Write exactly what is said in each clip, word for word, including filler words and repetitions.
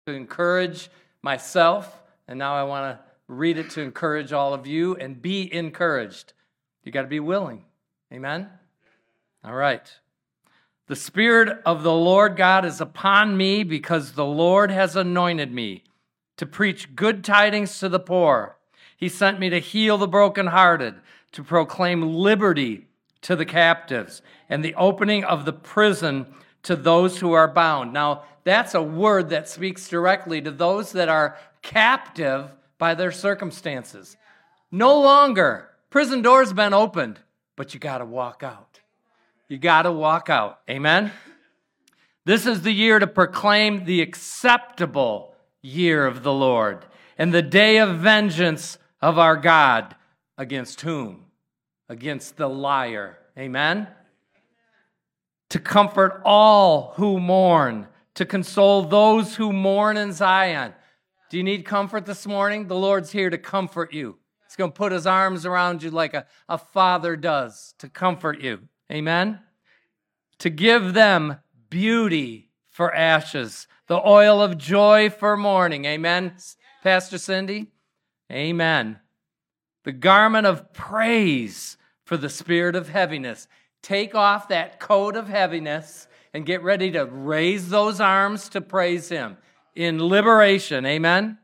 to encourage myself, and now I want to read it to encourage all of you and be encouraged. You got to be willing. Amen? All right. The Spirit of the Lord God is upon me because the Lord has anointed me to preach good tidings to the poor. He sent me to heal the brokenhearted, to proclaim liberty to the captives, and the opening of the prison to those who are bound. Now, that's a word that speaks directly to those that are captive by their circumstances. No longer. Prison doors been opened, but you got to walk out. You got to walk out. Amen? This is the year to proclaim the acceptable year of the Lord and the day of vengeance of our God. Against whom? Against the liar. Amen? To comfort all who mourn, to console those who mourn in Zion. Do you need comfort this morning? The Lord's here to comfort you. He's going to put his arms around you like a, a father does to comfort you. Amen? To give them beauty for ashes, the oil of joy for mourning. Amen, Pastor Cindy? Amen. The garment of praise for the spirit of heaviness. Take off that coat of heaviness and get ready to raise those arms to praise him in liberation. Amen?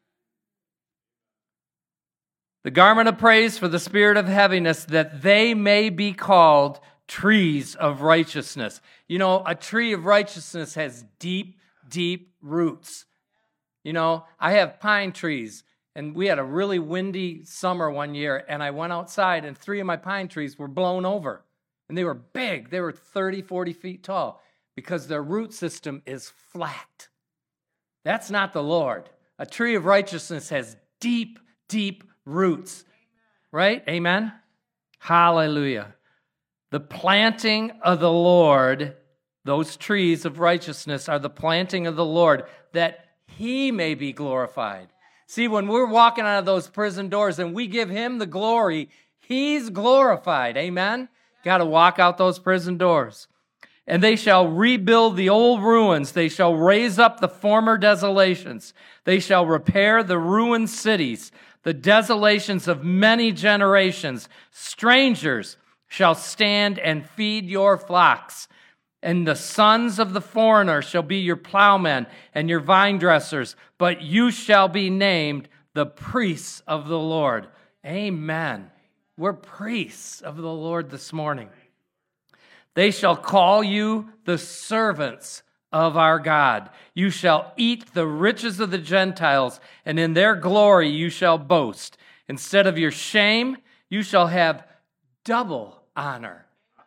The garment of praise for the spirit of heaviness, that they may be called trees of righteousness. You know, a tree of righteousness has deep, deep roots. You know, I have pine trees, and we had a really windy summer one year, and I went outside, and three of my pine trees were blown over. And they were big. They were thirty, forty feet tall because their root system is flat. That's not the Lord. A tree of righteousness has deep, deep roots. Right? Amen? Hallelujah. The planting of the Lord, those trees of righteousness are the planting of the Lord, that he may be glorified. See, when we're walking out of those prison doors and we give him the glory, he's glorified. Amen? Got to walk out those prison doors. And they shall rebuild the old ruins. They shall raise up the former desolations. They shall repair the ruined cities, the desolations of many generations. Strangers shall stand and feed your flocks. And the sons of the foreigner shall be your plowmen and your vine dressers. But you shall be named the priests of the Lord. Amen. We're priests of the Lord this morning. They shall call you the servants of our God. You shall eat the riches of the Gentiles, and in their glory you shall boast. Instead of your shame, you shall have double honor.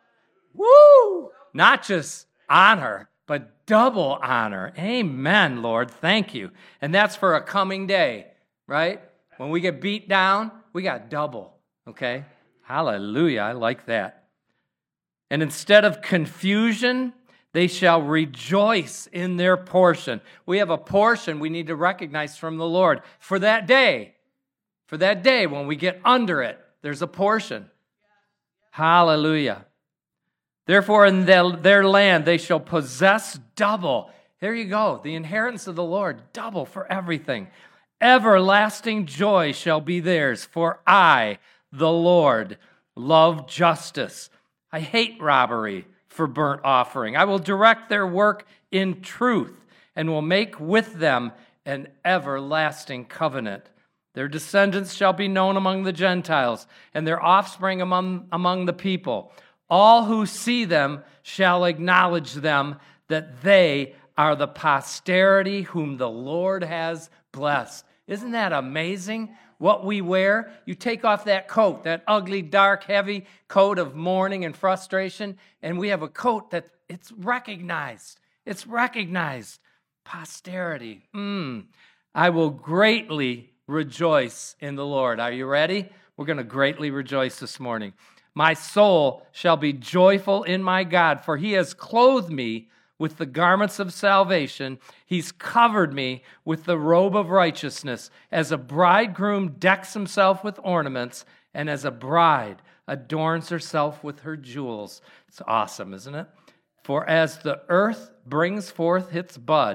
Woo! Not just honor, but double honor. Amen, Lord. Thank you. And that's for a coming day, right? When we get beat down, we got double. Okay? Hallelujah. I like that. And instead of confusion, they shall rejoice in their portion. We have a portion we need to recognize from the Lord for that day. For that day when we get under it, there's a portion. Hallelujah. Therefore, in their land, they shall possess double. There you go. The inheritance of the Lord, double for everything. Everlasting joy shall be theirs, for I, the Lord, love justice. I hate robbery for burnt offering. I will direct their work in truth and will make with them an everlasting covenant. Their descendants shall be known among the Gentiles, and their offspring among, among the people. All who see them shall acknowledge them, that they are the posterity whom the Lord has blessed. Isn't that amazing? What we wear, you take off that coat, that ugly, dark, heavy coat of mourning and frustration, and we have a coat that it's recognized. It's recognized. Posterity. Mm. I will greatly rejoice in the Lord. Are you ready? We're going to greatly rejoice this morning. My soul shall be joyful in my God, for he has clothed me with the garments of salvation. He's covered me with the robe of righteousness, as a bridegroom decks himself with ornaments, and as a bride adorns herself with her jewels. It's awesome, isn't it? For as the earth brings forth its bud,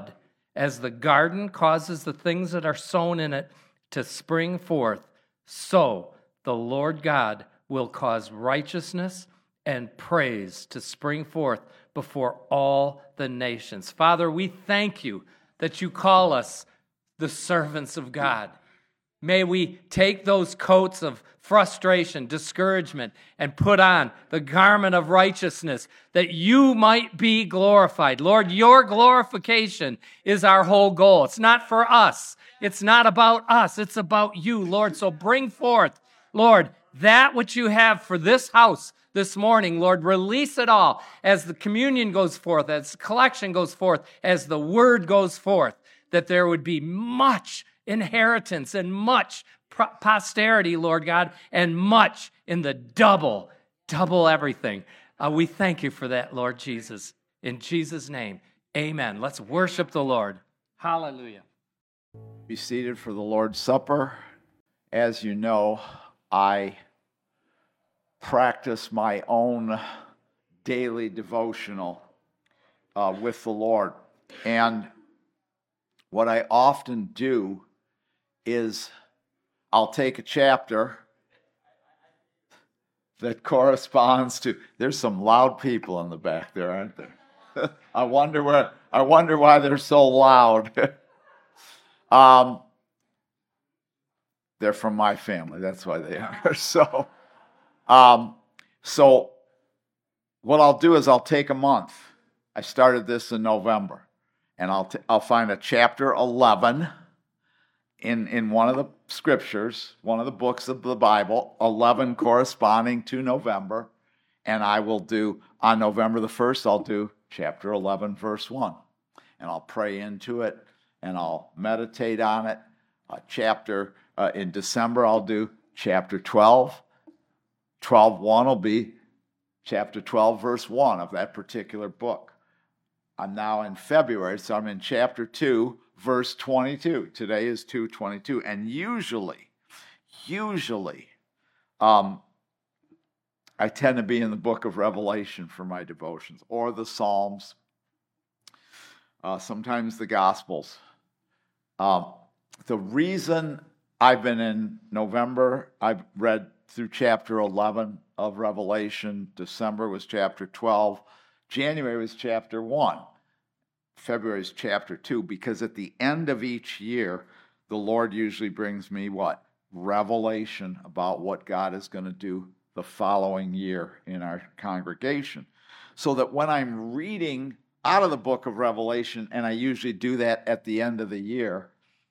As the garden causes the things that are sown in it to spring forth, so the Lord God will cause righteousness and praise to spring forth before all the nations. Father, we thank you that you call us the servants of God. May we take those coats of frustration, discouragement, and put on the garment of righteousness that you might be glorified. Lord, your glorification is our whole goal. It's not for us. It's not about us. It's about you, Lord. So bring forth, Lord, that which you have for this house this morning. Lord, release it all as the communion goes forth, as the collection goes forth, as the word goes forth, that there would be much inheritance and much posterity, Lord God, and much in the double, double everything. Uh, we thank you for that, Lord Jesus. In Jesus' name, amen. Let's worship the Lord. Hallelujah. Be seated for the Lord's Supper. As you know, I practice my own daily devotional uh, with the Lord. And what I often do is I'll take a chapter that corresponds to, there's some loud people in the back there, aren't there? I wonder where, I wonder why they're so loud. um, they're from my family, that's why they are. So, um, so what I'll do is I'll take a month. I started this in November, and I'll t- I'll find a chapter eleven in in one of the scriptures, one of the books of the Bible, eleven corresponding to November, and I will do, on November the first, I'll do chapter eleven, verse one, and I'll pray into it, and I'll meditate on it. Uh, chapter, uh, in December, I'll do chapter twelve. twelve one will be chapter twelve, verse one of that particular book. I'm now in February, so I'm in chapter two, verse twenty-two. Today is two twenty-two. And usually, usually, um, I tend to be in the book of Revelation for my devotions, or the Psalms, uh, sometimes the Gospels. Um, the reason I've been in November, I've read through chapter eleven of Revelation. December was chapter twelve. January was chapter one. February is chapter two, because at the end of each year, the Lord usually brings me what? Revelation about what God is going to do the following year in our congregation. So that when I'm reading out of the book of Revelation, and I usually do that at the end of the year,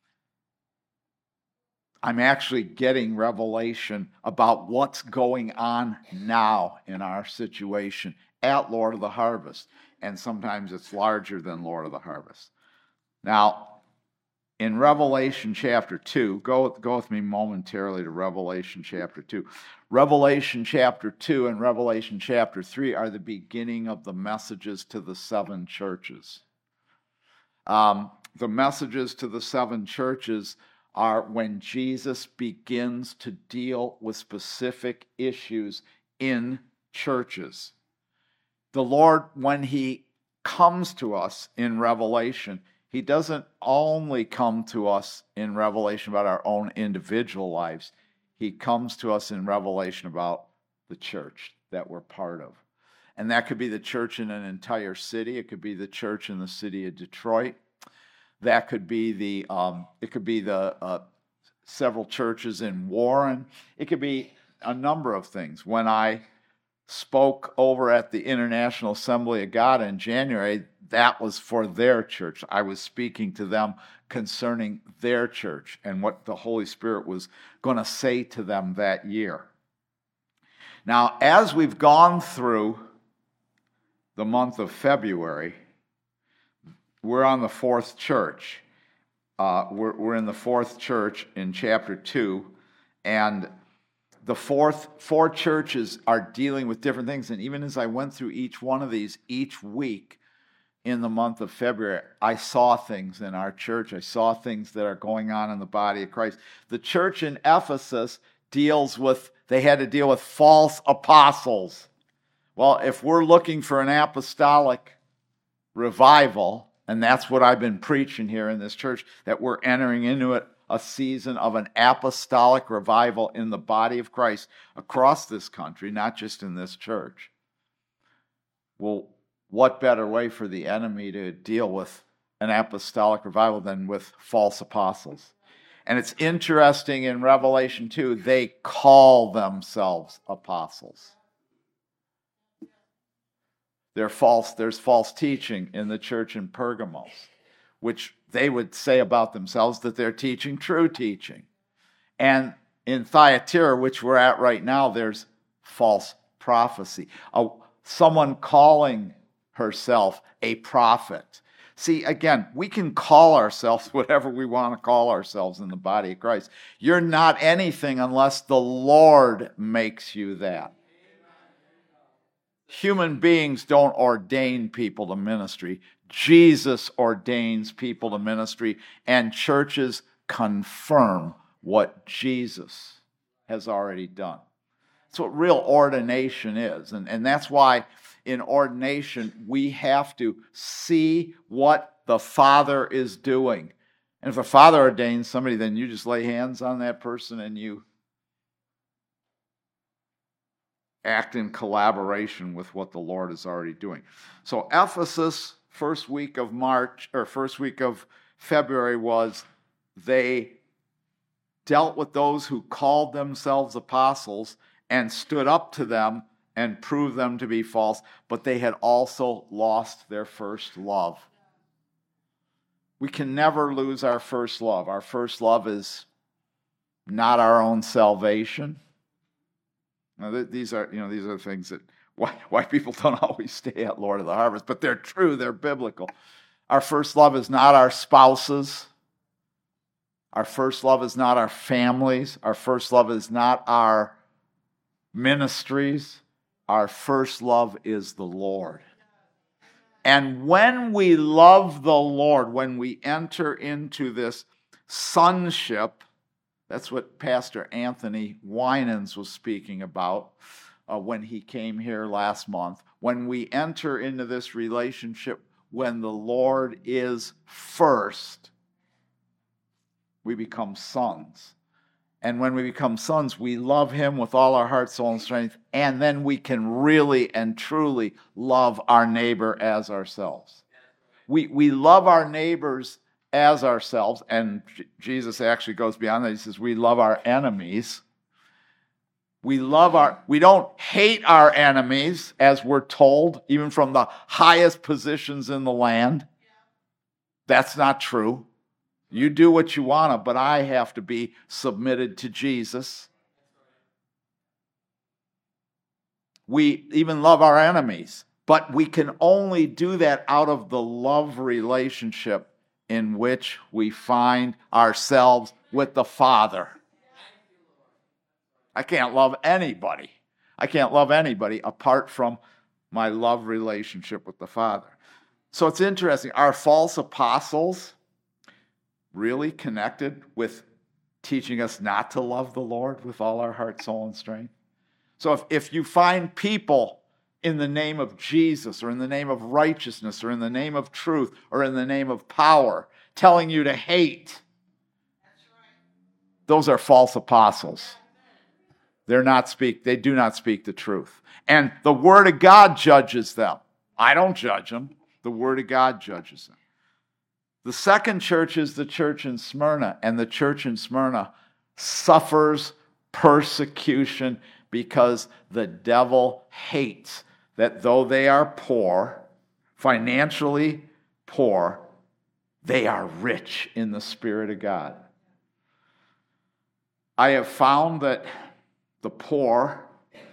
I'm actually getting revelation about what's going on now in our situation at Lord of the Harvest. And sometimes it's larger than Lord of the Harvest. Now, in Revelation chapter two, go, go with me momentarily to Revelation chapter two. Revelation chapter two and Revelation chapter three are the beginning of the messages to the seven churches. Um, the messages to the seven churches are when Jesus begins to deal with specific issues in churches. The Lord, when he comes to us in Revelation, he doesn't only come to us in Revelation about our own individual lives. He comes to us in Revelation about the church that we're part of. And that could be the church in an entire city. It could be the church in the city of Detroit. That could be the, um, it could be the uh, several churches in Warren. It could be a number of things. When I spoke over at the International Assembly of God in January, that was for their church. I was speaking to them concerning their church and what the Holy Spirit was going to say to them that year. Now, as we've gone through the month of February, we're on the fourth church. Uh, we're, we're in the fourth church in chapter two, and the fourth four churches are dealing with different things. And even as I went through each one of these, each week in the month of February, I saw things in our church. I saw things that are going on in the body of Christ. The church in Ephesus deals with, they had to deal with false apostles. Well, if we're looking for an apostolic revival, And that's what I've been preaching here in this church, that we're entering into it, a season of an apostolic revival in the body of Christ across this country, not just in this church. Well, what better way for the enemy to deal with an apostolic revival than with false apostles? And it's interesting in Revelation two, they call themselves apostles. They're false, there's false teaching in the church in Pergamos, which they would say about themselves that they're teaching true teaching. And in Thyatira, which we're at right now, there's false prophecy. Uh, someone calling herself a prophet. See, again, we can call ourselves whatever we want to call ourselves in the body of Christ. You're not anything unless the Lord makes you that. Human beings don't ordain people to ministry. Jesus ordains people to ministry, and churches confirm what Jesus has already done. That's what real ordination is. And, and that's why in ordination we have to see what the Father is doing. And if the Father ordains somebody, then you just lay hands on that person and you act in collaboration with what the Lord is already doing. So Ephesus, first week of March, or first week of February, was they dealt with those who called themselves apostles and stood up to them and proved them to be false, but they had also lost their first love. We can never lose our first love. Our first love is not our own salvation. Now, these are, you know, these are the things that why, why people don't always stay at Lord of the Harvest, but they're true, they're biblical. Our first love is not our spouses. Our first love is not our families. Our first love is not our ministries. Our first love is the Lord. And when we love the Lord, when we enter into this sonship, that's what Pastor Anthony Winans was speaking about uh, when he came here last month. When we enter into this relationship, when the Lord is first, we become sons. And when we become sons, we love him with all our heart, soul, and strength, and then we can really and truly love our neighbor as ourselves. We, we love our neighbors as ourselves, and Jesus actually goes beyond that. He says we love our enemies. We love our, we don't hate our enemies, as we're told, even from the highest positions in the land. That's not true. You do what you want to, but I have to be submitted to Jesus. We even love our enemies, but we can only do that out of the love relationship in which we find ourselves with the Father. I can't love anybody. I can't love anybody apart from my love relationship with the Father. So it's interesting. Are false apostles really connected with teaching us not to love the Lord with all our heart, soul, and strength? So if, if you find people in the name of Jesus, or in the name of righteousness, or in the name of truth, or in the name of power, telling you to hate, those are false apostles. They're not speak, they do not speak the truth. And the Word of God judges them. I don't judge them. The Word of God judges them. The second church is the church in Smyrna, and the church in Smyrna suffers persecution because the devil hates that though they are poor, financially poor, they are rich in the Spirit of God. I have found that the poor,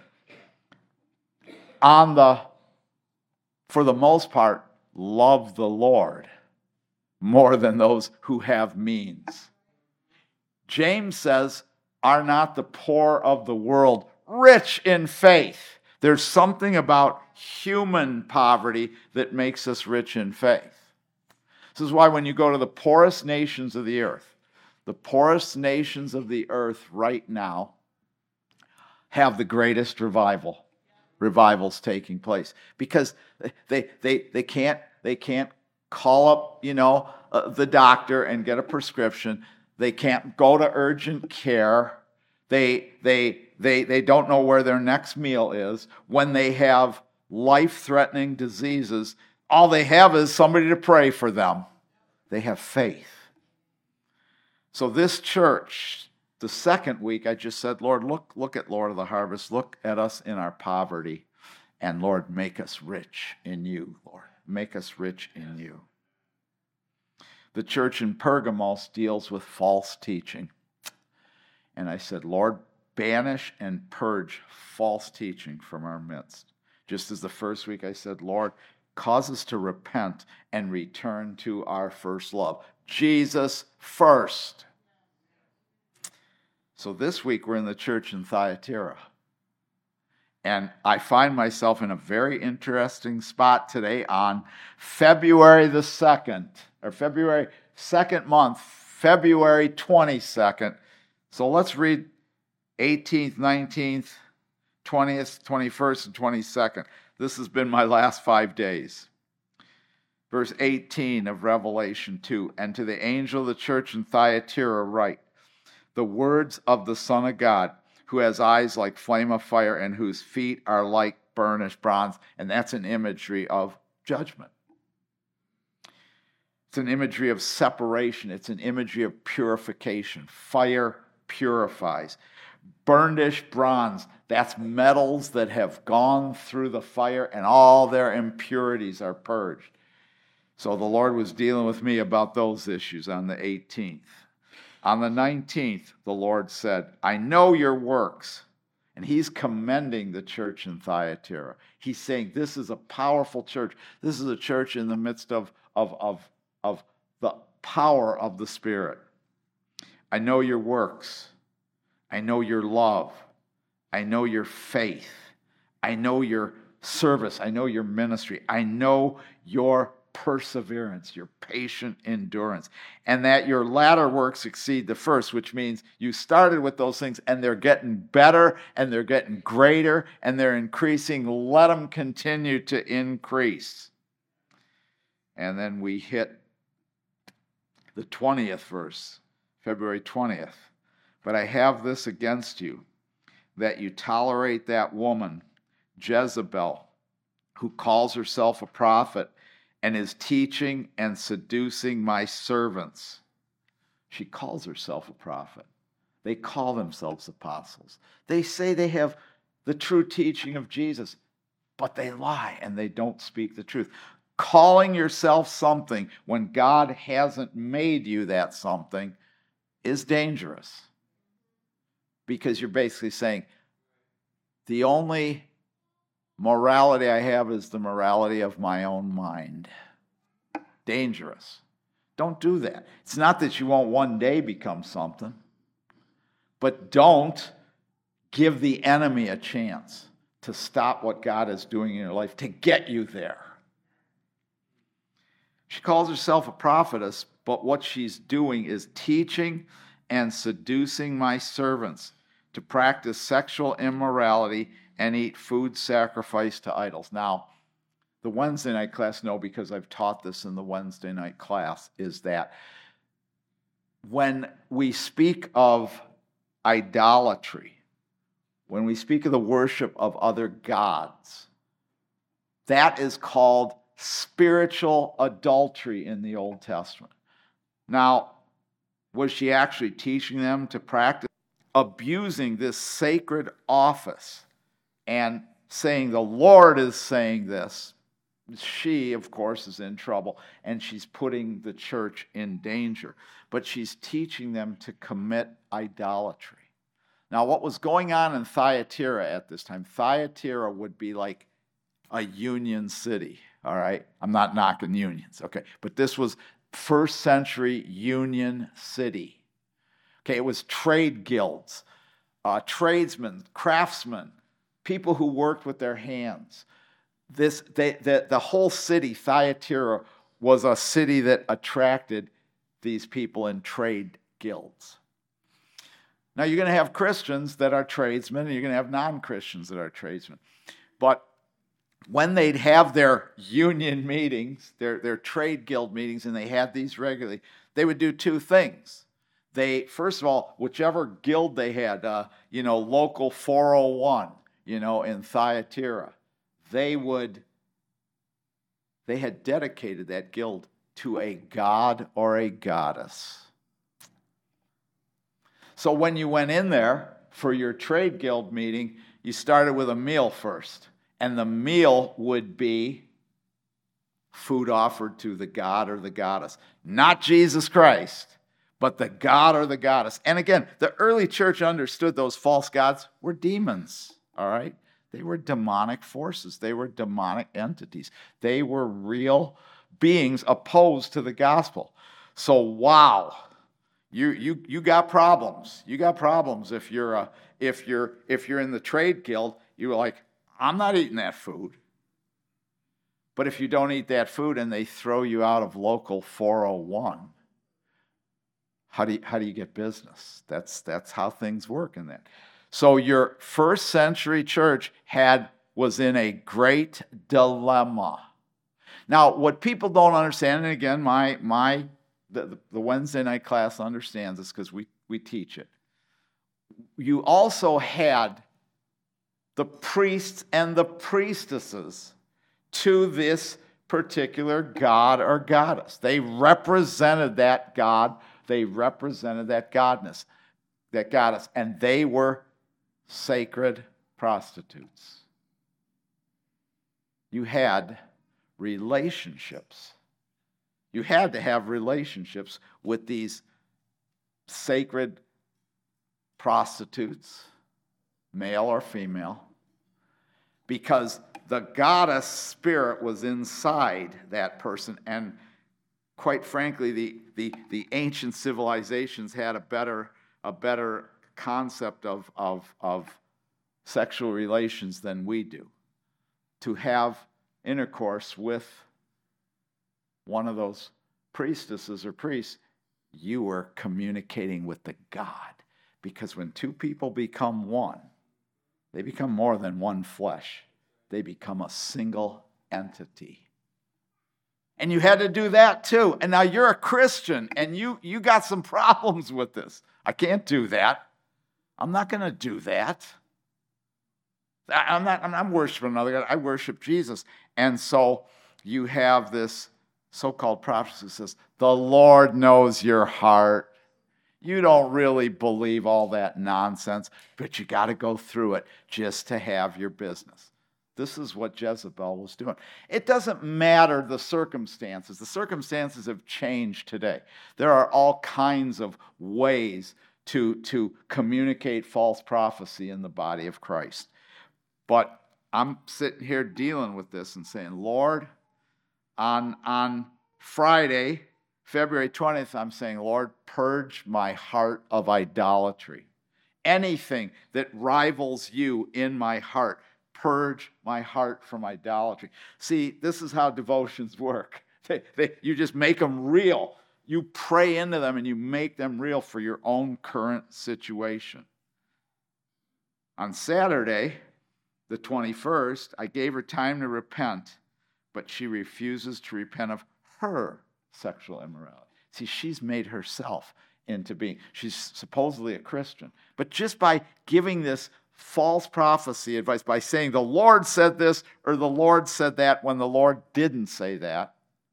on the, for the most part, love the Lord more than those who have means. James says, are not the poor of the world rich in faith? There's something about human poverty that makes us rich in faith. This is why when you go to the poorest nations of the earth, the poorest nations of the earth right now have the greatest revival, revivals taking place. Because they, they, they, can't, they can't call up, you know, uh, the doctor and get a prescription. They can't go to urgent care. They, they, they, they don't know where their next meal is. When they have life-threatening diseases, all they have is somebody to pray for them. They have faith. So this church, the second week, I just said, Lord, look, look at Lord of the Harvest. Look at us in our poverty. And Lord, make us rich in you, Lord. Make us rich in you. The church in Pergamos deals with false teaching. And I said, Lord, banish and purge false teaching from our midst. Just as the first week I said, Lord, cause us to repent and return to our first love. Jesus first. So this week we're in the church in Thyatira. And I find myself in a very interesting spot today on February the second, or February second month, February twenty-second. So let's read eighteenth, nineteenth, twentieth, twenty-first, and twenty-second. This has been my last five days. Verse eighteen of Revelation two, and to the angel of the church in Thyatira write, the words of the Son of God, who has eyes like flame of fire and whose feet are like burnished bronze. And that's an imagery of judgment. It's an imagery of separation. It's an imagery of purification. Fire purifies. Burnished bronze, that's metals that have gone through the fire and all their impurities are purged. So the Lord was dealing with me about those issues on the eighteenth. On the nineteenth, the Lord said, I know your works. And he's commending the church in Thyatira. He's saying this is a powerful church. This is a church in the midst of, of, of, of the power of the Spirit. I know your works. I know your love. I know your faith. I know your service. I know your ministry. I know your perseverance, your patient endurance, and that your latter works exceed the first, which means you started with those things and they're getting better and they're getting greater and they're increasing. Let them continue to increase. And then we hit the twentieth verse, February twentieth. But I have this against you, that you tolerate that woman, Jezebel, who calls herself a prophet and is teaching and seducing my servants. She calls herself a prophet. They call themselves apostles. They say they have the true teaching of Jesus, but they lie and they don't speak the truth. Calling yourself something when God hasn't made you that something is dangerous. Because you're basically saying, the only morality I have is the morality of my own mind. Dangerous. Don't do that. It's not that you won't one day become something, but don't give the enemy a chance to stop what God is doing in your life to get you there. She calls herself a prophetess, but what she's doing is teaching and seducing my servants to practice sexual immorality and eat food sacrificed to idols. Now, the Wednesday night class, no, because I've taught this in the Wednesday night class, is that when we speak of idolatry, when we speak of the worship of other gods, that is called spiritual adultery in the Old Testament. Now, was she actually teaching them to practice abusing this sacred office and saying the Lord is saying this? She, of course, is in trouble, and she's putting the church in danger. But she's teaching them to commit idolatry. Now, what was going on in Thyatira at this time? Thyatira would be like a union city, all right? I'm not knocking unions, okay? But this was first century union city. Okay, it was trade guilds, uh, tradesmen, craftsmen, people who worked with their hands. This, they, the, the whole city, Thyatira, was a city that attracted these people in trade guilds. Now, you're going to have Christians that are tradesmen, and you're going to have non-Christians that are tradesmen. But when they'd have their union meetings, their, their trade guild meetings, and they had these regularly, they would do two things. They, first of all, whichever guild they had, uh, you know, local four oh one, you know, in Thyatira, they would, they had dedicated that guild to a god or a goddess. So when you went in there for your trade guild meeting, you started with a meal first. And the meal would be food offered to the god or the goddess. Not Jesus Christ, but the god or the goddess. And again, the early church understood those false gods were demons, all right? They were demonic forces. They were demonic entities. They were real beings opposed to the gospel. So, wow. You you you got problems. You got problems if you're a, if you're if you're in the trade guild. You're like, I'm not eating that food. But if you don't eat that food and they throw you out of local four oh one, how do you, how do you get business? That's that's how things work in that. So your first century church had was in a great dilemma. Now, what people don't understand, and again, my my The, the Wednesday night class understands this because we, we teach it. You also had the priests and the priestesses to this particular god or goddess. They represented that god. They represented that godness, that goddess, and they were sacred prostitutes. You had relationships. You had to have relationships with these sacred prostitutes, male or female, because the goddess spirit was inside that person. And quite frankly, the, the, the ancient civilizations had a better, a better concept of, of, of sexual relations than we do. To have intercourse with one of those priestesses or priests, you were communicating with the God. Because when two people become one, they become more than one flesh. They become a single entity. And you had to do that too. And now you're a Christian and you, you got some problems with this. I can't do that. I'm not going to do that. I'm not, I'm not worshiping another God. I worship Jesus. And so you have this so-called prophecy that says, the Lord knows your heart. You don't really believe all that nonsense, but you got to go through it just to have your business. This is what Jezebel was doing. It doesn't matter the circumstances. The circumstances have changed today. There are all kinds of ways to, to communicate false prophecy in the body of Christ. But I'm sitting here dealing with this and saying, Lord, on, on Friday, February twentieth, I'm saying, Lord, purge my heart of idolatry. Anything that rivals you in my heart, purge my heart from idolatry. See, this is how devotions work. They, they, you just make them real. You pray into them and you make them real for your own current situation. On Saturday, the twenty-first, I gave her time to repent, but she refuses to repent of her sexual immorality. See, she's made herself into being. She's supposedly a Christian. But just by giving this false prophecy advice, by saying the Lord said this or the Lord said that when the Lord didn't say that,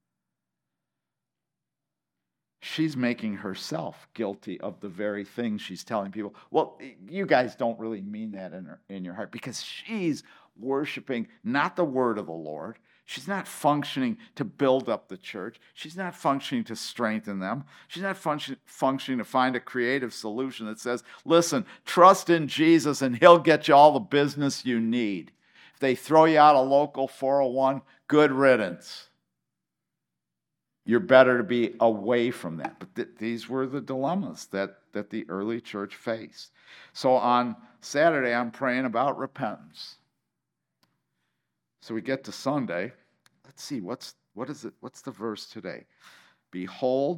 she's making herself guilty of the very thing she's telling people. Well, you guys don't really mean that in, her, in your heart, because she's worshiping not the word of the Lord. She's not functioning to build up the church. She's not functioning to strengthen them. She's not function, functioning to find a creative solution that says, listen, trust in Jesus and he'll get you all the business you need. If they throw you out of local four oh one, good riddance. You're better to be away from that. But th- these were the dilemmas that, that the early church faced. So on Saturday, I'm praying about repentance. So we get to Sunday. Let's see, what's what is it? What's the verse today? Behold,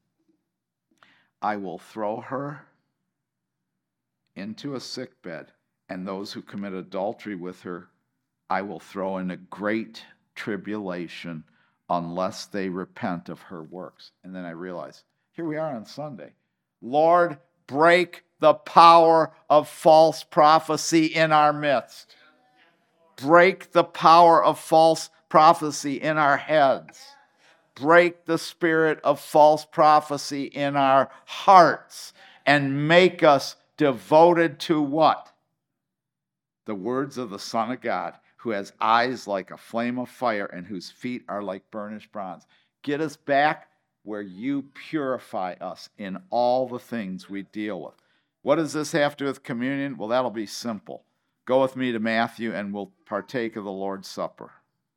I will throw her into a sickbed, and those who commit adultery with her I will throw in a great tribulation unless they repent of her works. And then I realized, here we are on Sunday. Lord, break the power of false prophecy in our midst. Break the power of false prophecy in our heads. Break the spirit of false prophecy in our hearts and make us devoted to what? The words of the Son of God, who has eyes like a flame of fire and whose feet are like burnished bronze. Get us back where you purify us in all the things we deal with. What does this have to do with communion? Well, that'll be simple. Go with me to Matthew and we'll partake of the Lord's Supper.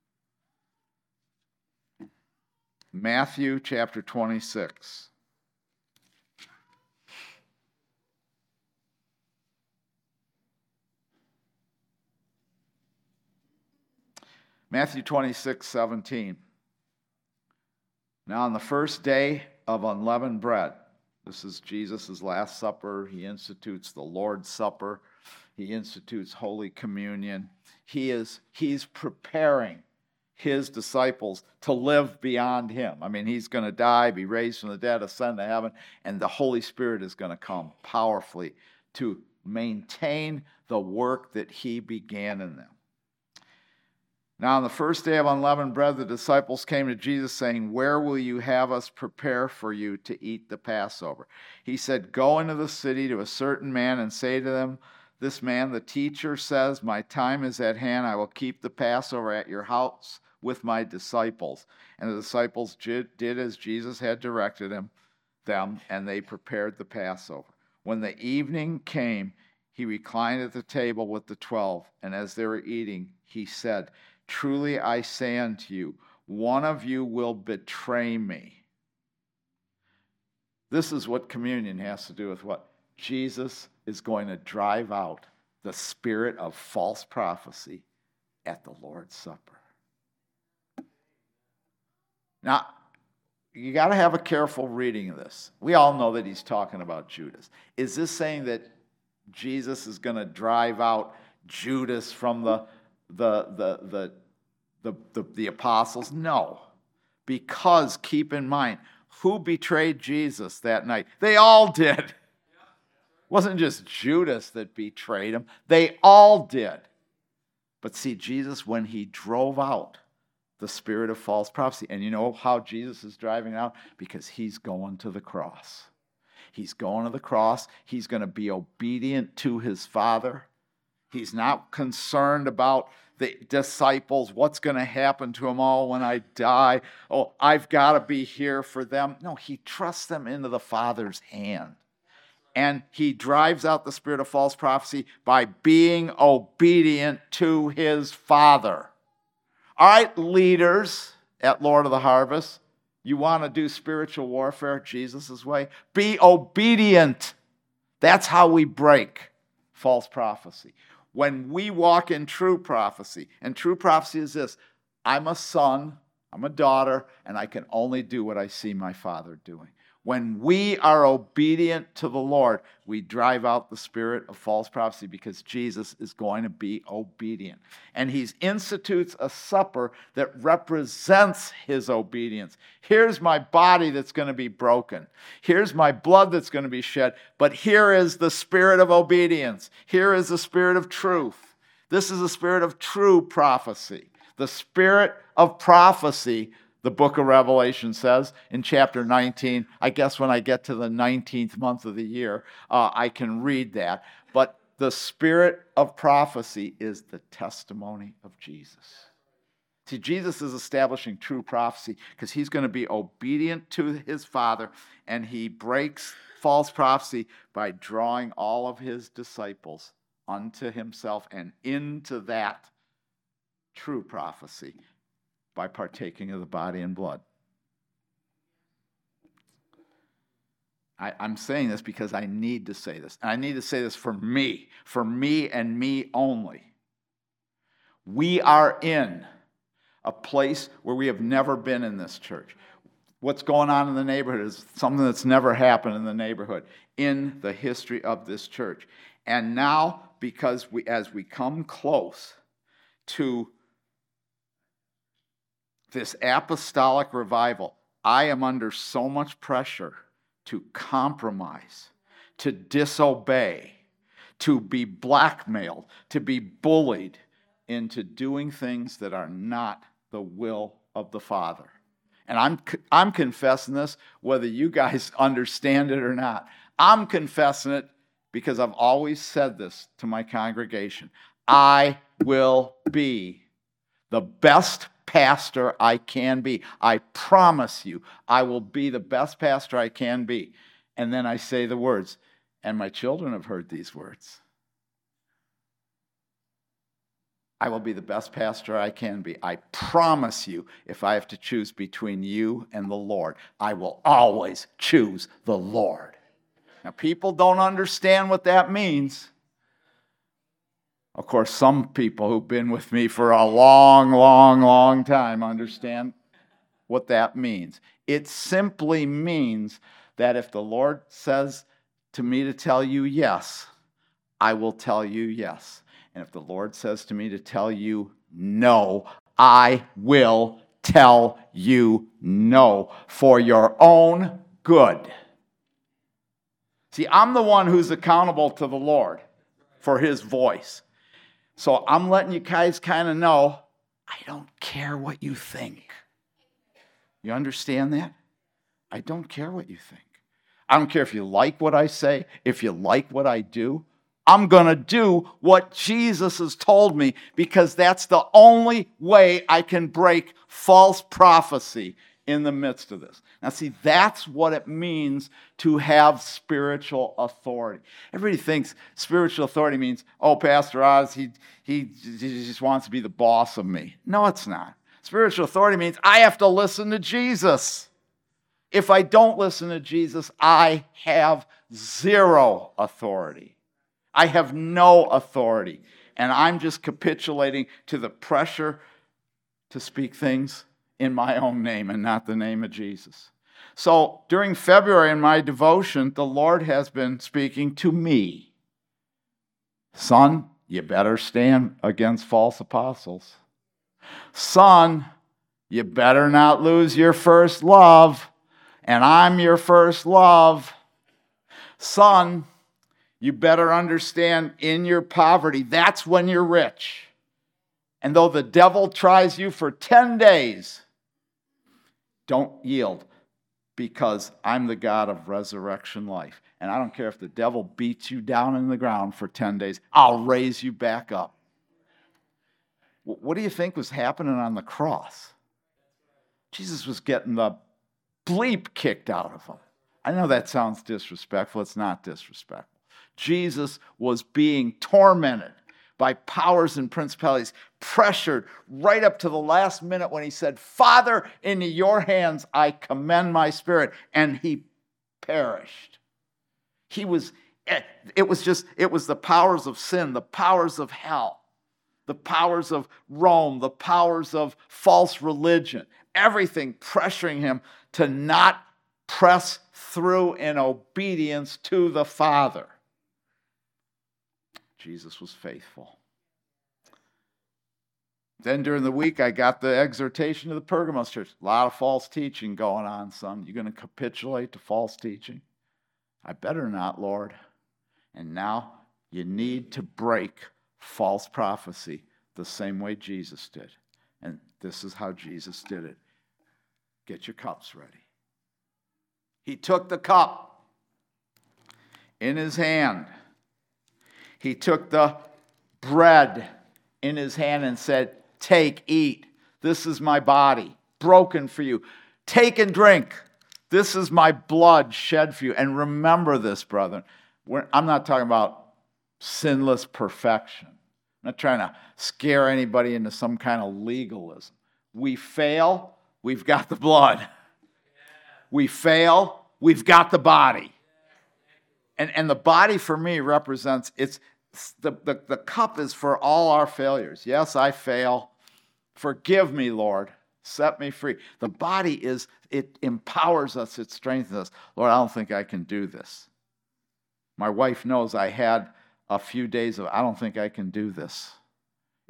Matthew chapter twenty-six. Matthew twenty-six, seventeen. Now on the first day of unleavened bread, this is Jesus' Last Supper. He institutes the Lord's Supper. He institutes Holy Communion. He is, he's preparing his disciples to live beyond him. I mean, he's going to die, be raised from the dead, ascend to heaven, and the Holy Spirit is going to come powerfully to maintain the work that he began in them. Now, on the first day of unleavened bread, the disciples came to Jesus saying, "Where will you have us prepare for you to eat the Passover?" He said, "Go into the city to a certain man and say to them, 'This man, the teacher, says, my time is at hand. I will keep the Passover at your house with my disciples.' And the disciples did as Jesus had directed him, them, and they prepared the Passover. When the evening came, he reclined at the table with the twelve, and as they were eating, he said, 'Truly I say unto you, one of you will betray me.'" This is what communion has to do with what? Jesus is going to drive out the spirit of false prophecy at the Lord's Supper. Now, you got to have a careful reading of this. We all know that he's talking about Judas. Is this saying that Jesus is going to drive out Judas from the the the the the, the, the apostles? No. Because keep in mind, who betrayed Jesus that night? They all did. It wasn't just Judas that betrayed him. They all did. But see, Jesus, when he drove out the spirit of false prophecy, and you know how Jesus is driving out? Because he's going to the cross. He's going to the cross. He's going to be obedient to his Father. He's not concerned about the disciples, what's going to happen to them all when I die. Oh, I've got to be here for them. No, he trusts them into the Father's hand. And he drives out the spirit of false prophecy by being obedient to his Father. All right, leaders at Lord of the Harvest, you want to do spiritual warfare Jesus' way? Be obedient. That's how we break false prophecy. When we walk in true prophecy, and true prophecy is this: I'm a son, I'm a daughter, and I can only do what I see my Father doing. When we are obedient to the Lord, we drive out the spirit of false prophecy because Jesus is going to be obedient. And he institutes a supper that represents his obedience. Here's my body that's going to be broken. Here's my blood that's going to be shed. But here is the spirit of obedience. Here is the spirit of truth. This is the spirit of true prophecy. The spirit of prophecy, the book of Revelation says in chapter nineteen. I guess when I get to the nineteenth month of the year, uh, I can read that. But the spirit of prophecy is the testimony of Jesus. See, Jesus is establishing true prophecy because he's going to be obedient to his Father, and he breaks false prophecy by drawing all of his disciples unto himself and into that true prophecy by partaking of the body and blood. I, I'm saying this because I need to say this. And I need to say this for me, for me and me only. We are in a place where we have never been in this church. What's going on in the neighborhood is something that's never happened in the neighborhood in the history of this church. And now, because we, as we come close to this apostolic revival, I am under so much pressure to compromise, to disobey, to be blackmailed, to be bullied into doing things that are not the will of the Father. And I'm I'm confessing this whether you guys understand it or not. I'm confessing it because I've always said this to my congregation. I will be the best pastor I can be. I promise you, I will be the best pastor I can be. And then I say the words, and my children have heard these words. I will be the best pastor I can be. I promise you, if I have to choose between you and the Lord, I will always choose the Lord. Now, people don't understand what that means. Of course, some people who've been with me for a long, long, long time understand what that means. It simply means that if the Lord says to me to tell you yes, I will tell you yes. And if the Lord says to me to tell you no, I will tell you no for your own good. See, I'm the one who's accountable to the Lord for his voice. So I'm letting you guys kind of know, I don't care what you think. You understand that? I don't care what you think. I don't care if you like what I say, if you like what I do. I'm going to do what Jesus has told me because that's the only way I can break false prophecy in the midst of this. Now, see, that's what it means to have spiritual authority. Everybody thinks spiritual authority means, oh, Pastor Oz, he, he, he just wants to be the boss of me. No, it's not. Spiritual authority means I have to listen to Jesus. If I don't listen to Jesus, I have zero authority. I have no authority. And I'm just capitulating to the pressure to speak things in my own name and not the name of Jesus. So during February in my devotion, the Lord has been speaking to me. Son, you better stand against false apostles. Son, you better not lose your first love, and I'm your first love. Son, you better understand in your poverty, that's when you're rich. And though the devil tries you for ten days, don't yield, because I'm the God of resurrection life. And I don't care if the devil beats you down in the ground for ten days, I'll raise you back up. What do you think was happening on the cross? Jesus was getting the bleep kicked out of him. I know that sounds disrespectful. It's not disrespectful. Jesus was being tormented by powers and principalities, pressured right up to the last minute when he said, Father, into your hands I commend my spirit. And he perished. He was, it was just, it was the powers of sin, the powers of hell, the powers of Rome, the powers of false religion, everything pressuring him to not press through in obedience to the Father. Jesus was faithful. Then during the week, I got the exhortation to the Pergamos church. A lot of false teaching going on, son. You going to capitulate to false teaching? I better not, Lord. And now you need to break false prophecy the same way Jesus did. And this is how Jesus did it. Get your cups ready. He took the cup in his hand. He took the bread in his hand and said, take, eat. This is my body, broken for you. Take and drink. This is my blood shed for you. And remember this, brethren. We're, I'm not talking about sinless perfection. I'm not trying to scare anybody into some kind of legalism. We fail, we've got the blood. We fail, we've got the body. And, and the body for me represents, it's the, the, the cup is for all our failures. Yes, I fail. Forgive me, Lord. Set me free. The body is, it empowers us, it strengthens us. Lord, I don't think I can do this. My wife knows I had a few days of, I don't think I can do this.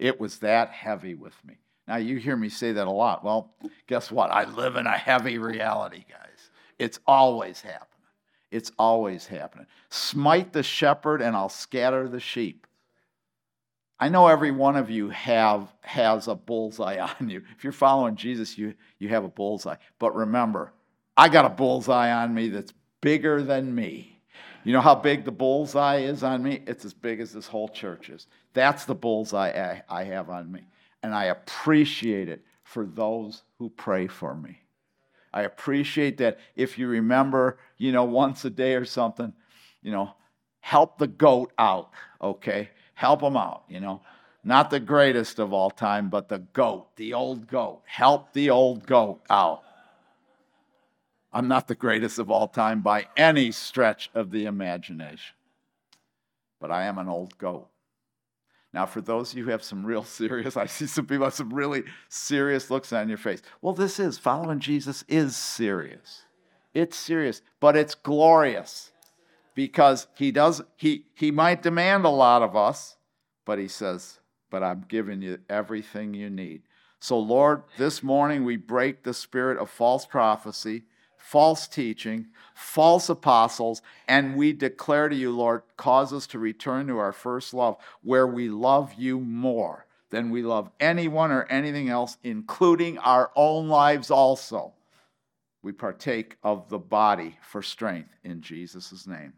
It was that heavy with me. Now, you hear me say that a lot. Well, guess what? I live in a heavy reality, guys. It's always happening. It's always happening. Smite the shepherd, and I'll scatter the sheep. I know every one of you have has a bullseye on you. If you're following Jesus, you, you have a bullseye. But remember, I got a bullseye on me that's bigger than me. You know how big the bullseye is on me? It's as big as this whole church is. That's the bullseye I, I have on me. And I appreciate it for those who pray for me. I appreciate that if you remember, you know, once a day or something, you know, help the goat out, okay? Help him out, you know. Not the greatest of all time, but the goat, the old goat. Help the old goat out. I'm not the greatest of all time by any stretch of the imagination, but I am an old goat. Now, for those of you who have some real serious, I see some people have some really serious looks on your face. Well, this is, following Jesus is serious. It's serious, but it's glorious because he does, he, he might demand a lot of us, but he says, but I'm giving you everything you need. So, Lord, this morning we break the spirit of false prophecy, false teaching, false apostles, and we declare to you, Lord, cause us to return to our first love, where we love you more than we love anyone or anything else, including our own lives also. We partake of the body for strength in Jesus' name.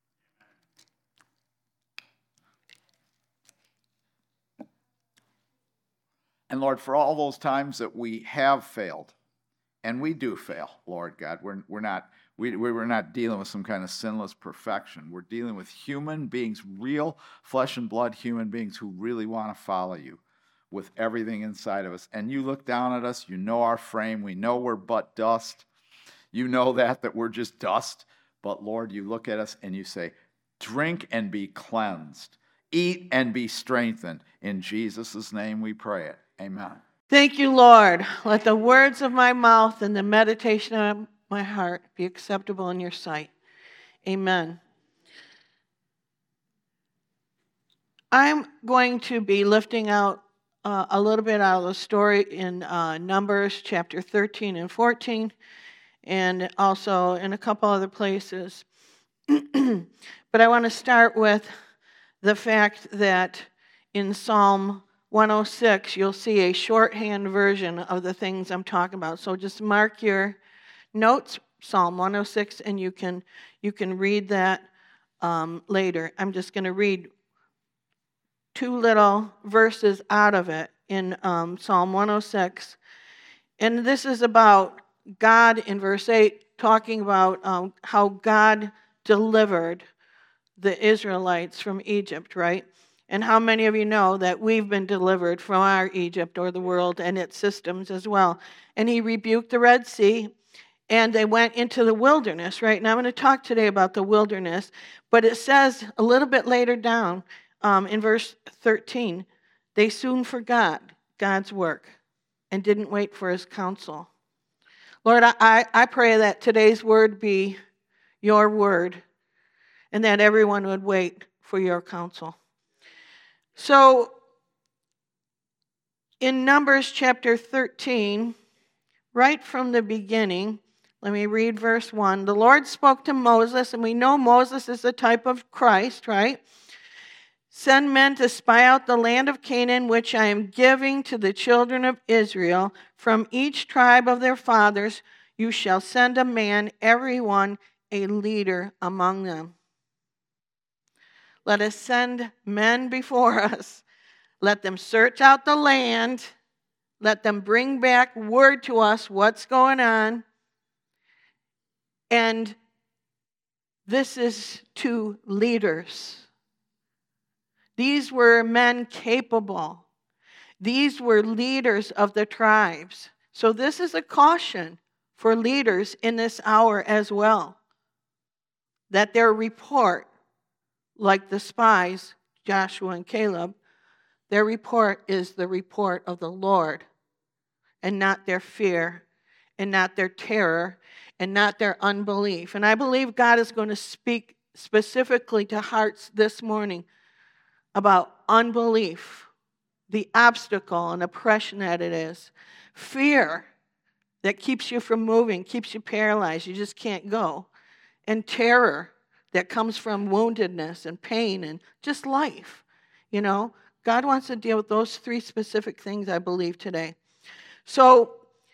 And Lord, for all those times that we have failed, and we do fail, Lord God. We're, we're, not, we, we're not dealing with some kind of sinless perfection. We're dealing with human beings, real flesh and blood human beings who really want to follow you with everything inside of us. And you look down at us. You know our frame. We know we're but dust. You know that, that we're just dust. But Lord, you look at us and you say, drink and be cleansed. Eat and be strengthened. In Jesus' name we pray it. Amen. Thank you, Lord. Let the words of my mouth and the meditation of my heart be acceptable in your sight. Amen. I'm going to be lifting out uh, a little bit out of the story in uh, Numbers chapter thirteen and fourteen, and also in a couple other places. But I want to start with the fact that in Psalm one oh six, you'll see a shorthand version of the things I'm talking about. So just mark your notes, Psalm one oh six, and you can you can read that um, later. I'm just going to read two little verses out of it in um, Psalm one oh six. And this is about God in verse eight, talking about um, how God delivered the Israelites from Egypt, right? And how many of you know that we've been delivered from our Egypt or the world and its systems as well? And he rebuked the Red Sea, and they went into the wilderness, right? And I'm going to talk today about the wilderness, but it says a little bit later down um, in verse thirteen, they soon forgot God's work and didn't wait for his counsel. Lord, I, I pray that today's word be your word and that everyone would wait for your counsel. So, in Numbers chapter thirteen, right from the beginning, let me read verse one. The Lord spoke to Moses, and we know Moses is a type of Christ, right? Send men to spy out the land of Canaan, which I am giving to the children of Israel. From each tribe of their fathers you shall send a man, every one a leader among them. Let us send men before us. Let them search out the land. Let them bring back word to us what's going on. And this is to leaders. These were men capable. These were leaders of the tribes. So this is a caution for leaders in this hour as well, that their report, like the spies, Joshua and Caleb, their report is the report of the Lord, and not their fear, and not their terror, and not their unbelief. And I believe God is going to speak specifically to hearts this morning about unbelief the obstacle and oppression that it is. Fear that keeps you from moving, keeps you paralyzed. You just can't go. And terror that comes from woundedness and pain and just life. You know, God wants to deal with those three specific things, I believe, today. So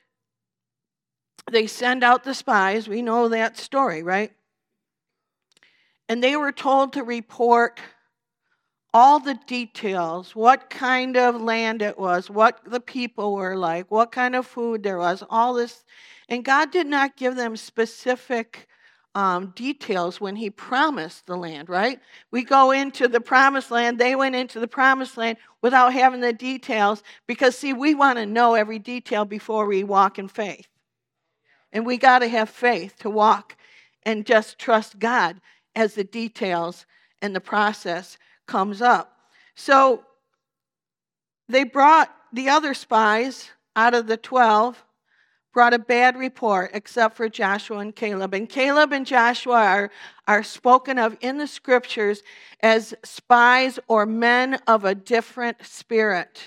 they send out the spies. We know that story, right? And they were told to report all the details, what kind of land it was, what the people were like, what kind of food there was, all this. And God did not give them specific um, details when he promised the land, right? We go into the promised land. They went into the promised land without having the details because, see, we want to know every detail before we walk in faith. And we got to have faith to walk and just trust God as the details and the process comes up. So they brought the other spies out of the twelve, brought a bad report except for Joshua and Caleb. And Caleb and Joshua are, are spoken of in the scriptures as spies or men of a different spirit.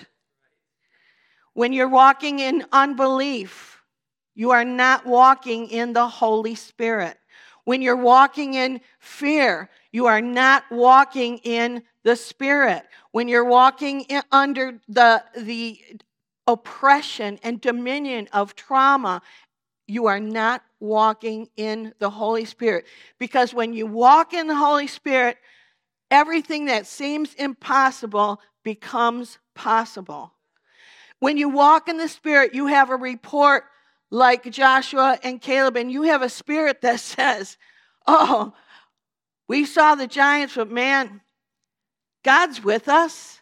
When you're walking in unbelief, you are not walking in the Holy Spirit. When you're walking in fear, you are not walking in the Spirit. When you're walking in, under the, the oppression and dominion of trauma, you are not walking in the Holy Spirit. Because when you walk in the Holy Spirit, everything that seems impossible becomes possible. When you walk in the Spirit, you have a report like Joshua and Caleb, and you have a spirit that says, oh, we saw the giants, but man, God's with us.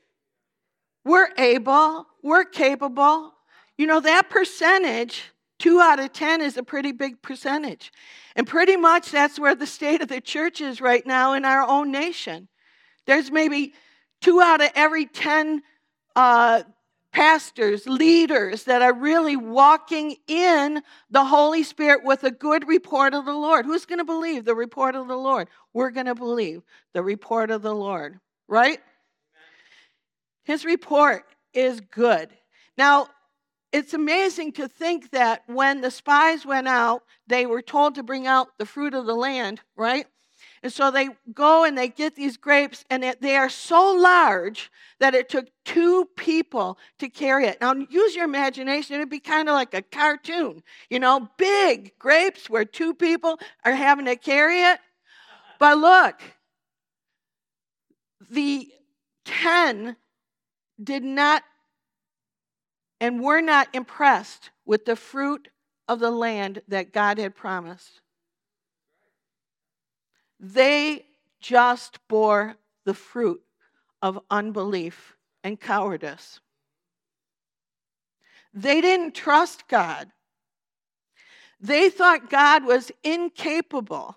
We're able. We're capable. You know, that percentage, two out of ten, is a pretty big percentage. And pretty much that's where the state of the church is right now in our own nation. There's maybe two out of every ten uh, pastors, leaders that are really walking in the Holy Spirit with a good report of the Lord. Who's going to believe the report of the Lord? We're going to believe the report of the Lord, right? His report is good. Now, it's amazing to think that when the spies went out, they were told to bring out the fruit of the land, right? And so they go and they get these grapes, and they are so large that it took two people to carry it. Now, use your imagination. It'd be kind of like a cartoon, you know, big grapes where two people are having to carry it. But look, the ten did not and were not impressed with the fruit of the land that God had promised. They just bore the fruit of unbelief and cowardice. They didn't trust God. They thought God was incapable.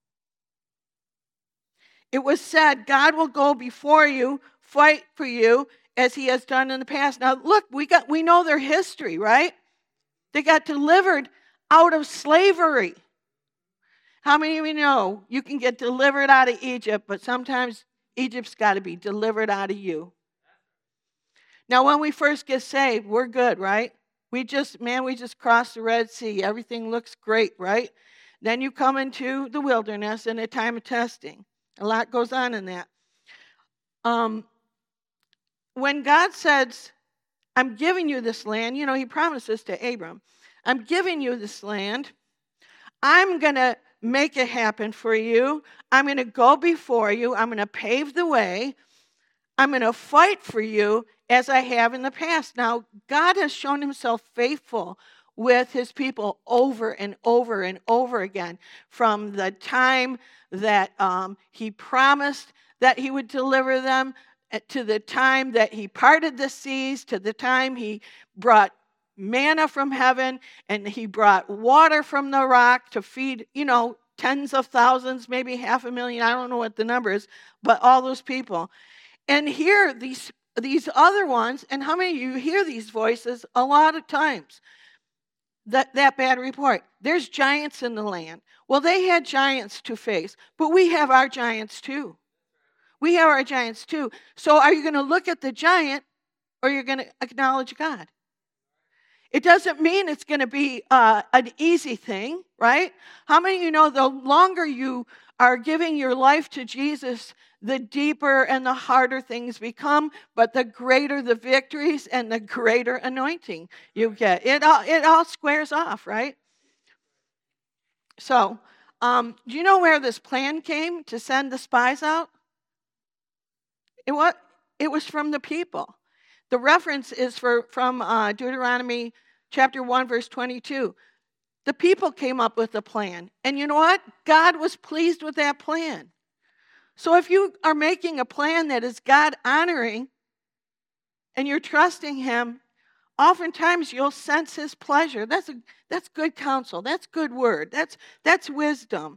It was said, God will go before you, fight for you, as he has done in the past. Now, look, we got we know their history, right? They got delivered out of slavery. How many of you know you can get delivered out of Egypt, but sometimes Egypt's got to be delivered out of you? Now, when we first get saved, we're good, right? We just, man, we just crossed the Red Sea. Everything looks great, right? Then you come into the wilderness in a time of testing. A lot goes on in that. Um, when God says, I'm giving you this land, you know, he promises to Abram, I'm giving you this land. I'm going to make it happen for you. I'm going to go before you. I'm going to pave the way. I'm going to fight for you as I have in the past. Now, God has shown himself faithful with his people over and over and over again, from the time that um, he promised that he would deliver them, to the time that he parted the seas, to the time he brought manna from heaven, and he brought water from the rock to feed, you know, tens of thousands, maybe half a million, I don't know what the number is, but all those people. And here, these these other ones, and how many of you hear these voices a lot of times? That, that bad report. There's giants in the land. Well, they had giants to face, but we have our giants too. We have our giants too. So are you going to look at the giant or you're going to acknowledge God. It doesn't mean it's going to be uh, an easy thing, right? How many of you know the longer you are giving your life to Jesus, the deeper and the harder things become, but the greater the victories and the greater anointing you get. It all, it all squares off, right? So, um, do you know where this plan came to send the spies out? It was, it was from the people. The reference is for, from uh, Deuteronomy chapter one, verse twenty-two. The people came up with a plan. And you know what? God was pleased with that plan. So if you are making a plan that is God-honoring and you're trusting Him, oftentimes you'll sense His pleasure. That's a, that's good counsel. That's good word. That's, that's wisdom.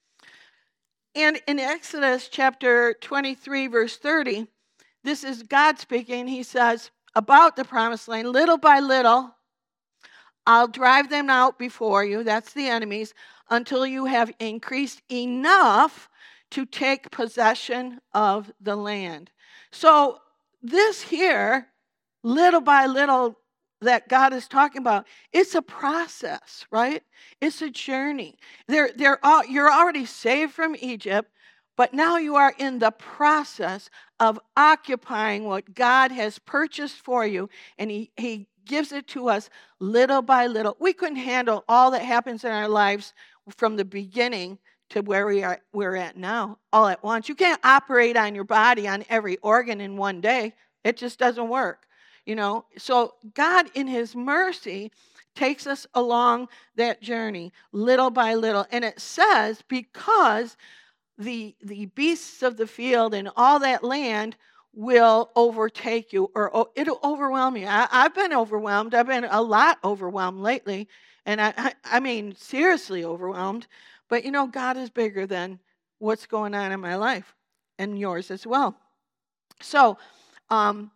And in Exodus chapter twenty-three, verse thirty, this is God speaking. He says about the promised land, little by little, I'll drive them out before you, that's the enemies, until you have increased enough to take possession of the land. So this here, little by little, that God is talking about, it's a process, right? It's a journey. They're, they're all, you're already saved from Egypt, but now you are in the process of occupying what God has purchased for you, and He, he gives it to us little by little. We couldn't handle all that happens in our lives from the beginning to where we are we're at now, all at once. You can't operate on your body, on every organ in one day. It just doesn't work, you know. So God, in His mercy, takes us along that journey, little by little. And it says, because the, the beasts of the field and all that land will overtake you, or oh, it'll overwhelm you. I, I've been overwhelmed. I've been a lot overwhelmed lately. And I, I, I mean, seriously overwhelmed. But, you know, God is bigger than what's going on in my life and yours as well. So, um,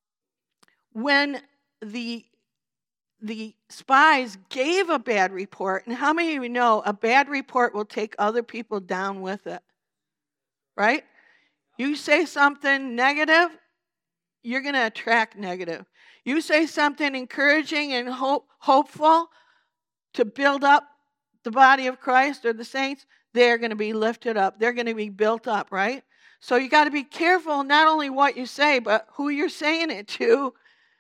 when the the spies gave a bad report, and how many of you know a bad report will take other people down with it? Right? You say something negative, you're going to attract negative. You say something encouraging and hope, hopeful to build up the body of Christ or the saints, they're going to be lifted up. They're going to be built up, right? So you got to be careful not only what you say, but who you're saying it to.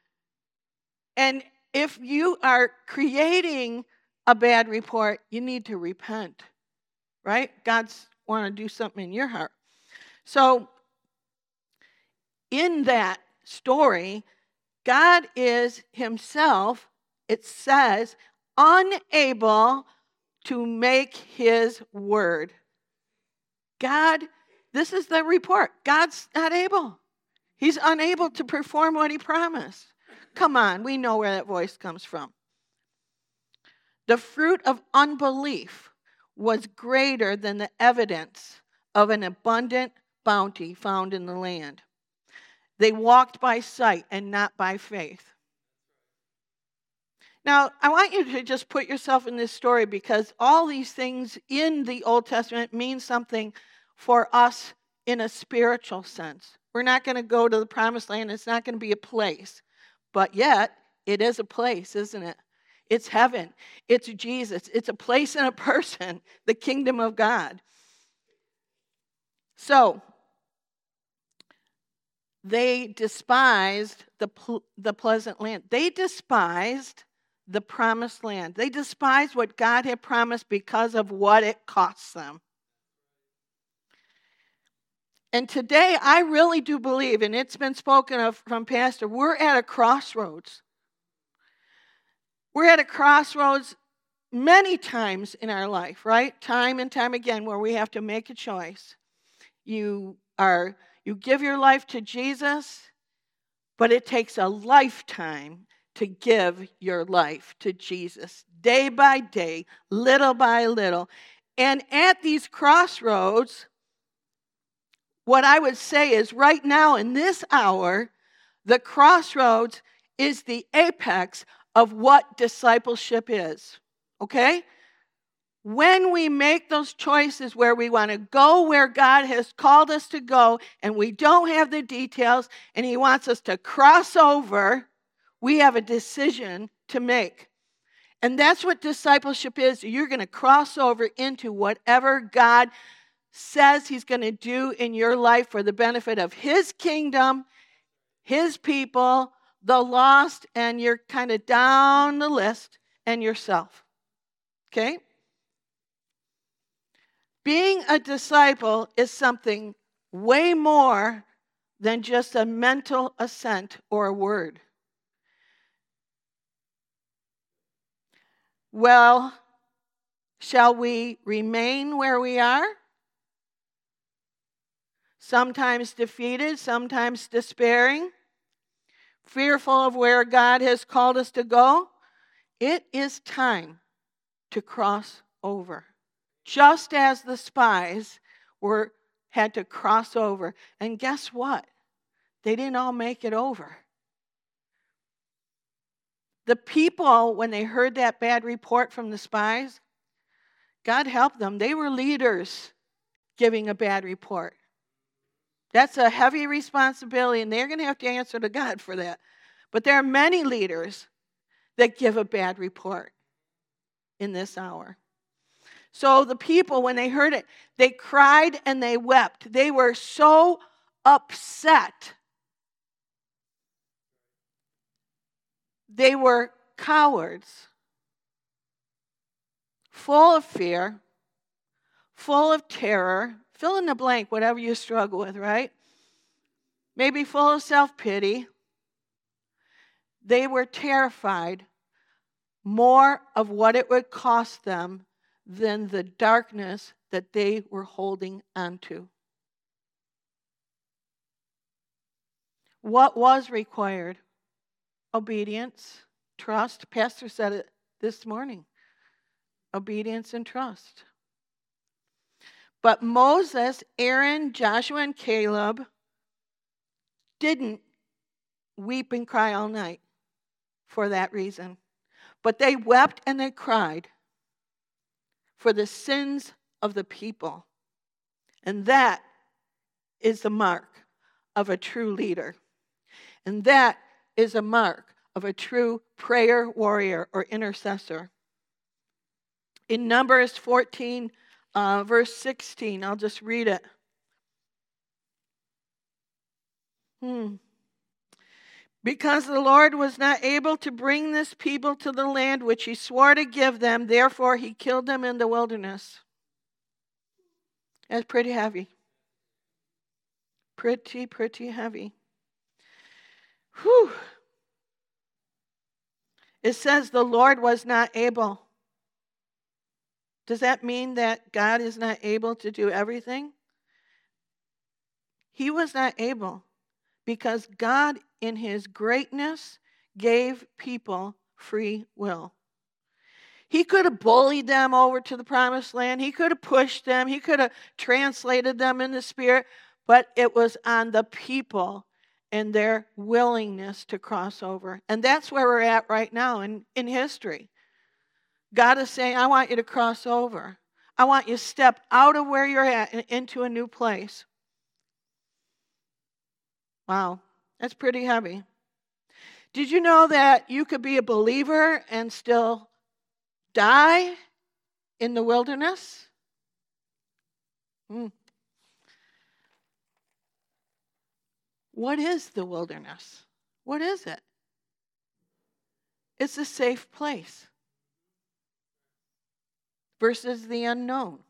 And if you are creating a bad report, you need to repent, right? God's want to do something in your heart. So in that story, God is Himself, it says, unable to make His word. God, this is the report. God's not able. He's unable to perform what He promised. Come on, we know where that voice comes from. The fruit of unbelief was greater than the evidence of an abundant bounty found in the land. They walked by sight and not by faith. Now, I want you to just put yourself in this story, because all these things in the Old Testament mean something for us in a spiritual sense. We're not going to go to the promised land. It's not going to be a place. But yet, it is a place, isn't it? It's heaven. It's Jesus. It's a place and a person, the kingdom of God. So, they despised the, the pleasant land. They despised the promised land. They despised what God had promised because of what it cost them. And today, I really do believe, and it's been spoken of from Pastor, we're at a crossroads. We're at a crossroads many times in our life, right? Time and time again, where we have to make a choice. You are, you give your life to Jesus, but it takes a lifetime to give your life to Jesus, day by day, little by little. And at these crossroads, what I would say is right now in this hour, the crossroads is the apex of what discipleship is, okay? when we make those choices where we want to go where God has called us to go and we don't have the details and he wants us to cross over, we have a decision to make. And that's what discipleship is. You're going to cross over into whatever God says he's going to do in your life for the benefit of his kingdom, his people, the lost, and you're kind of down the list, and yourself. Okay? Being a disciple is something way more than just a mental assent or a word. Well, shall we remain where we are? Sometimes defeated, sometimes despairing, fearful of where God has called us to go? It is time to cross over. Just as the spies were had to cross over. And guess what? They didn't all make it over. The people, when they heard that bad report from the spies, God help them. They were leaders giving a bad report. That's a heavy responsibility, and they're going to have to answer to God for that. But there are many leaders that give a bad report in this hour. So the people, when they heard it, they cried and they wept. They were so upset. They were cowards, full of fear, full of terror. Fill in the blank, whatever you struggle with, right? Maybe full of self-pity. They were terrified more of what it would cost them than the darkness that they were holding onto. What was required? Obedience, trust. Pastor said it this morning. Obedience and trust. But Moses, Aaron, Joshua, and Caleb didn't weep and cry all night for that reason. But they wept and they cried for the sins of the people. And that is the mark of a true leader. And that is a mark of a true prayer warrior or intercessor. In Numbers fourteen, uh, verse sixteen, I'll just read it. Hmm. Because the Lord was not able to bring this people to the land which he swore to give them, therefore he killed them in the wilderness. That's pretty heavy. Pretty, pretty heavy. Whew. It says the Lord was not able. Does that mean that God is not able to do everything? He was not able because God, in his greatness, gave people free will. He could have bullied them over to the promised land. He could have pushed them. He could have translated them in the spirit. But it was on the people and their willingness to cross over. And that's where we're at right now in, in history. God is saying, I want you to cross over. I want you to step out of where you're at and into a new place. Wow, that's pretty heavy. Did you know that you could be a believer and still die in the wilderness? Hmm. What is the wilderness? What is it? It's a safe place versus the unknown.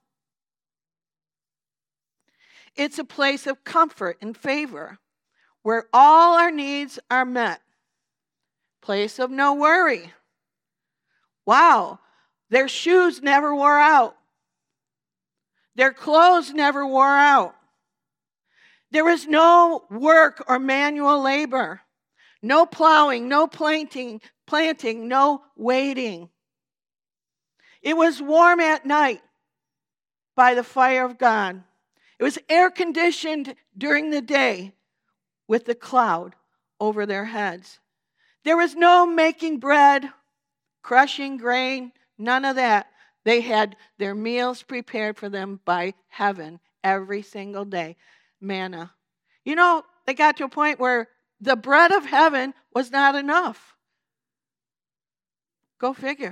It's a place of comfort and favor where all our needs are met. Place of no worry. Wow, their shoes never wore out. Their clothes never wore out. There was no work or manual labor. No plowing, no planting, planting, no waiting. It was warm at night by the fire of God. It was air conditioned during the day with the cloud over their heads. There was no making bread, crushing grain, none of that. They had their meals prepared for them by heaven every single day. Manna. You know, they got to a point where the bread of heaven was not enough. Go figure.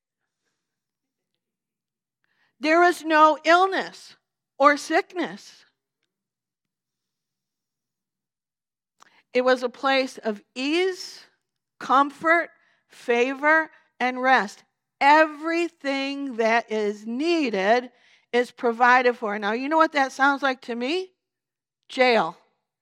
There was no illness or sickness. It was a place of ease, comfort, favor, and rest. Everything that is needed is provided for. Now, you know what that sounds like to me? Jail.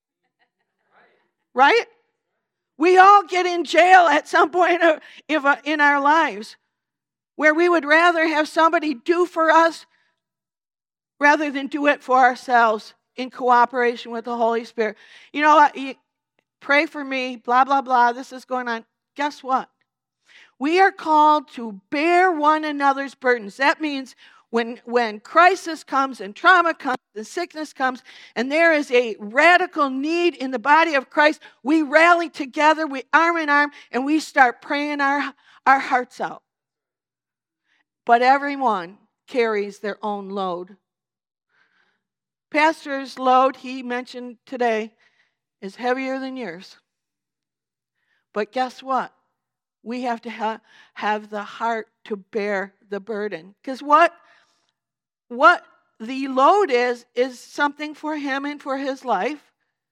Right? We all get in jail at some point in our lives where we would rather have somebody do for us rather than do it for ourselves in cooperation with the Holy Spirit. You know what? You pray for me, blah, blah, blah. This is going on. Guess what? We are called to bear one another's burdens. That means when, when crisis comes and trauma comes and sickness comes and there is a radical need in the body of Christ, we rally together, we arm in arm, and we start praying our, our hearts out. But everyone carries their own load. Pastor's load, he mentioned today, is heavier than yours. But guess what? We have to ha- have the heart to bear the burden. Because what, what the load is, is something for him and for his life.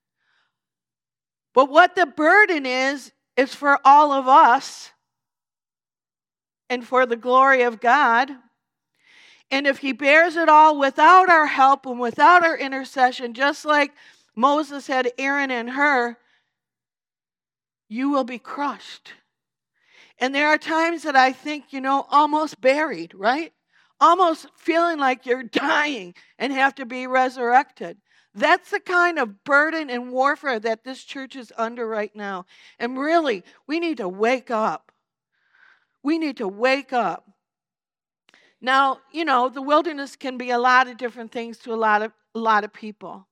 But what the burden is, is for all of us and for the glory of God. And if he bears it all without our help and without our intercession, just like Moses had Aaron and Hur, you will be crushed. And there are times that I think, you know, almost buried, right? Almost feeling like you're dying and have to be resurrected. That's the kind of burden and warfare that this church is under right now. And really, we need to wake up. We need to wake up. Now, you know, the wilderness can be a lot of different things to a lot of a lot of people.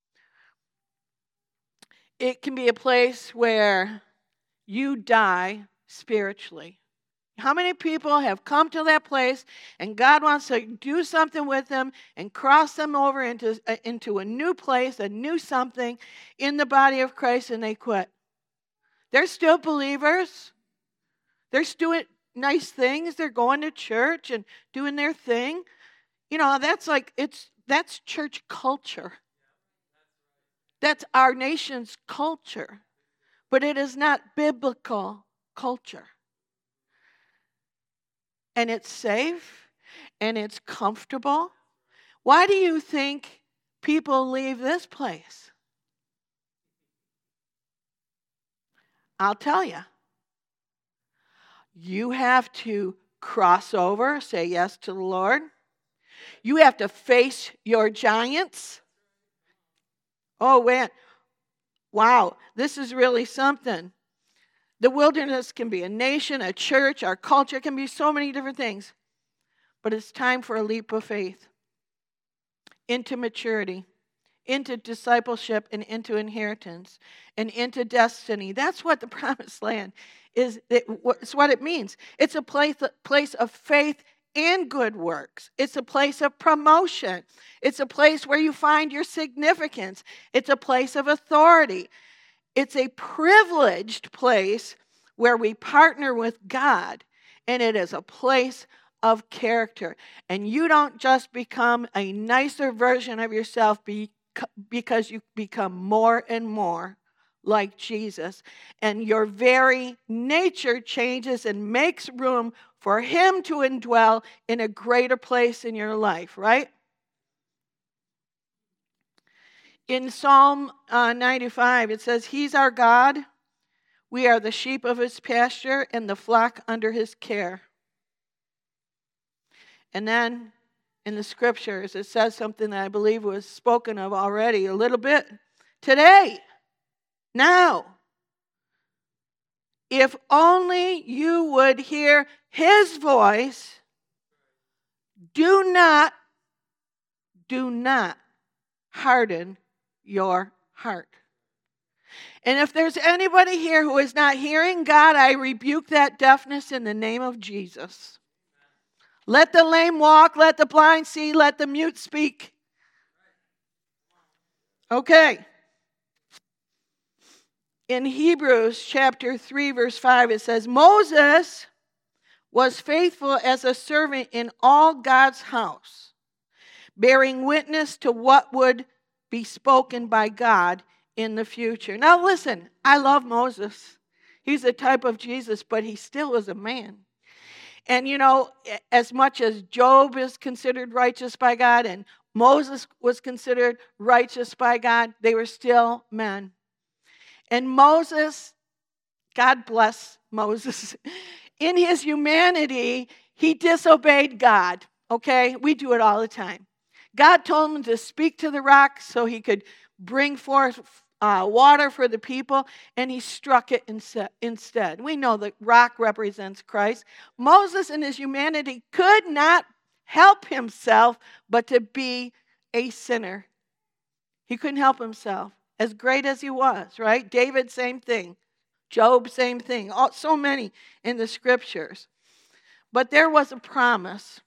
It can be a place where you die spiritually. How many people have come to that place and God wants to do something with them and cross them over into, uh, into a new place, a new something in the body of Christ, and they quit? They're still believers. They're doing nice things. They're going to church and doing their thing. You know, that's like, it's that's church culture. That's our nation's culture. But it is not biblical culture. And it's safe and it's comfortable. Why do you think people leave this place? I'll tell you. You have to cross over, say yes to the Lord. You have to face your giants. Oh, man. Wow, this is really something. The wilderness can be a nation, a church, our culture. It can be so many different things. But it's time for a leap of faith into maturity, into discipleship, and into inheritance, and into destiny. That's what the promised land is. It's what it means. It's a place, place of faith and good works. It's a place of promotion. It's a place where you find your significance. It's a place of authority. It's a privileged place where we partner with God, and it is a place of character. And you don't just become a nicer version of yourself because you become more and more like Jesus, and your very nature changes and makes room for him to indwell in a greater place in your life, right? In Psalm uh, ninety-five, it says, he's our God. We are the sheep of his pasture and the flock under his care. And then in the scriptures, it says something that I believe was spoken of already a little bit today. Now, if only you would hear his voice, do not, do not harden your heart. And if there's anybody here who is not hearing God, I rebuke that deafness in the name of Jesus. Let the lame walk, let the blind see, let the mute speak. Okay. In Hebrews chapter three, verse five, it says, Moses was faithful as a servant in all God's house, bearing witness to what would be spoken by God in the future. Now listen, I love Moses. He's a type of Jesus, but he still was a man. And you know, as much as Job is considered righteous by God and Moses was considered righteous by God, they were still men. And Moses, God bless Moses, in his humanity, he disobeyed God, okay? We do it all the time. God told him to speak to the rock so he could bring forth uh, water for the people, and he struck it instead. We know the rock represents Christ. Moses in his humanity could not help himself but to be a sinner. He couldn't help himself, as great as he was, right? David, same thing. Job, same thing. All, so many in the scriptures. But there was a promise.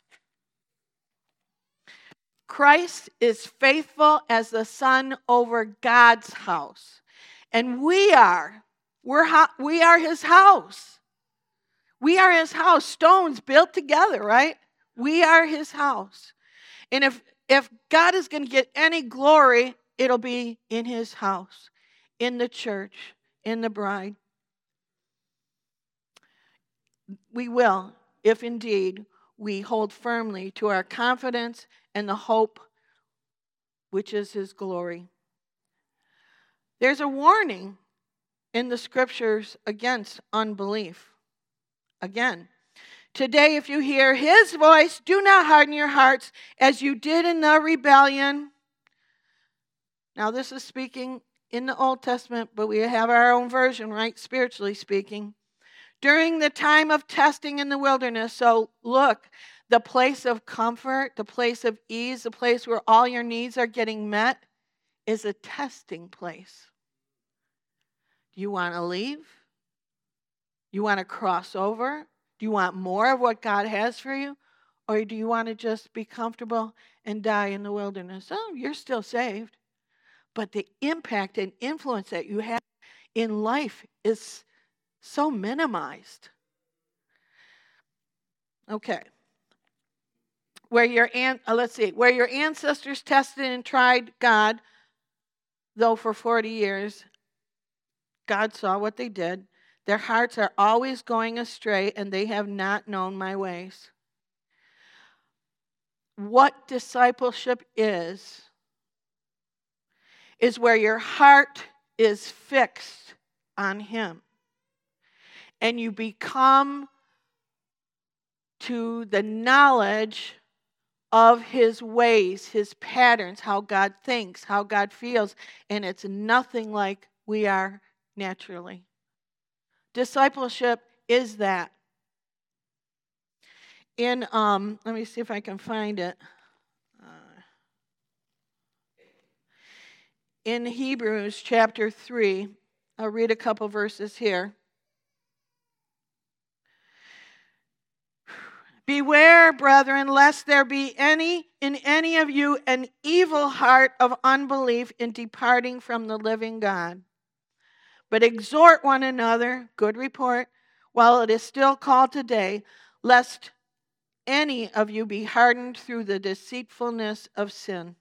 Christ is faithful as the son over God's house. And we are. We're, we are his house. We are his house. Stones built together, right? We are his house. And if, if God is going to get any glory, it'll be in his house, in the church, in the bride. We will, if indeed we hold firmly to our confidence and the hope which is his glory. There's a warning in the scriptures against unbelief. Again, today if you hear his voice, do not harden your hearts as you did in the rebellion. Now this is speaking in the Old Testament, but we have our own version, right? Spiritually speaking. During the time of testing in the wilderness. So look, the place of comfort, the place of ease, the place where all your needs are getting met is a testing place. Do you want to leave? You want to cross over? Do you want more of what God has for you? Or do you want to just be comfortable and die in the wilderness? Oh, you're still saved. But the impact and influence that you have in life is so minimized. Okay. Where your an, uh, let's see, where your ancestors tested and tried God, though for forty years, God saw what they did. Their hearts are always going astray, and they have not known my ways. What discipleship is, is where your heart is fixed on him. And you become to the knowledge of his ways, his patterns, how God thinks, how God feels. And it's nothing like we are naturally. Discipleship is that. In, um, let me see if I can find it. Uh, in Hebrews chapter three, I'll read a couple verses here. Beware, brethren, lest there be any in any of you an evil heart of unbelief in departing from the living God. But exhort one another, good report, while it is still called today, lest any of you be hardened through the deceitfulness of sin.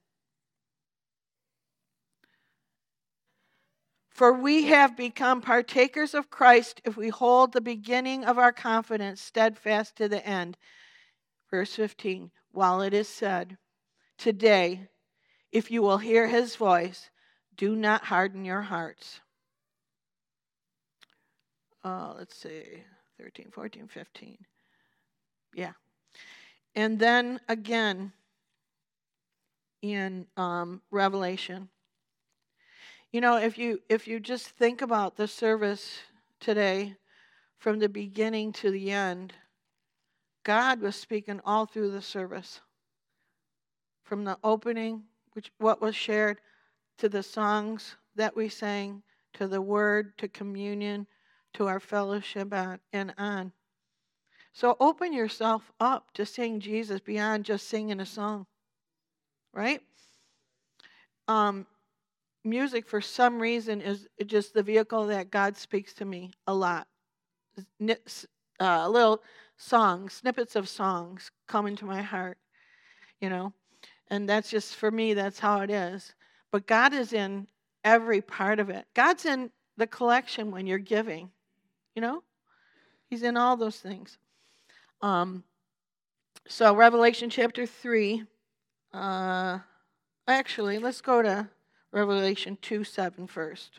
For we have become partakers of Christ if we hold the beginning of our confidence steadfast to the end. Verse fifteen, while it is said, today, if you will hear his voice, do not harden your hearts. Uh, let's see, thirteen, fourteen, fifteen. Yeah. And then again in um, Revelation. You know, if you if you just think about the service today, from the beginning to the end, God was speaking all through the service. From the opening, which what was shared, to the songs that we sang, to the word, to communion, to our fellowship, and on. So open yourself up to seeing Jesus beyond just singing a song, right? Um, music, for some reason, is just the vehicle that God speaks to me a lot. Uh, little songs, snippets of songs come into my heart, you know, and that's just, for me, that's how it is. But God is in every part of it. God's in the collection when you're giving, you know, He's in all those things. Um, so Revelation chapter three, uh, actually, let's go to Revelation two seven first.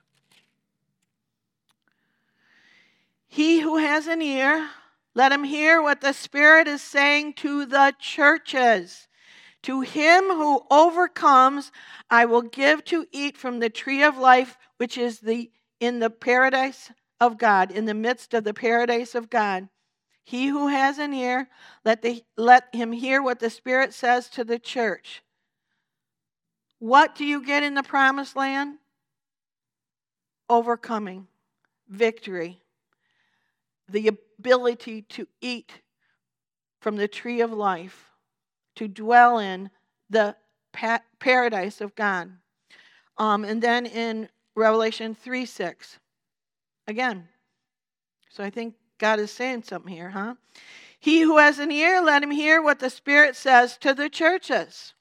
He who has an ear, let him hear what the Spirit is saying to the churches. To him who overcomes, I will give to eat from the tree of life, which is the in the paradise of God, in the midst of the paradise of God. He who has an ear, let, the, let him hear what the Spirit says to the church. What do you get in the promised land? Overcoming, victory, the ability to eat from the tree of life, to dwell in the pa- paradise of God. Um, and then in Revelation three six, again. So I think God is saying something here, huh? He who has an ear, let him hear what the Spirit says to the churches.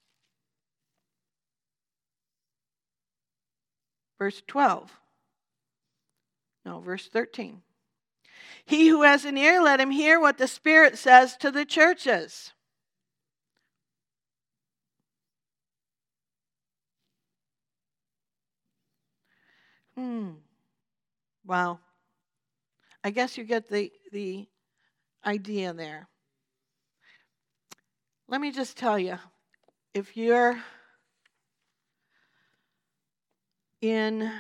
Verse twelve. No, verse thirteen. He who has an ear, let him hear what the Spirit says to the churches. Hmm. Wow. I guess you get the, the idea there. Let me just tell you, if you're in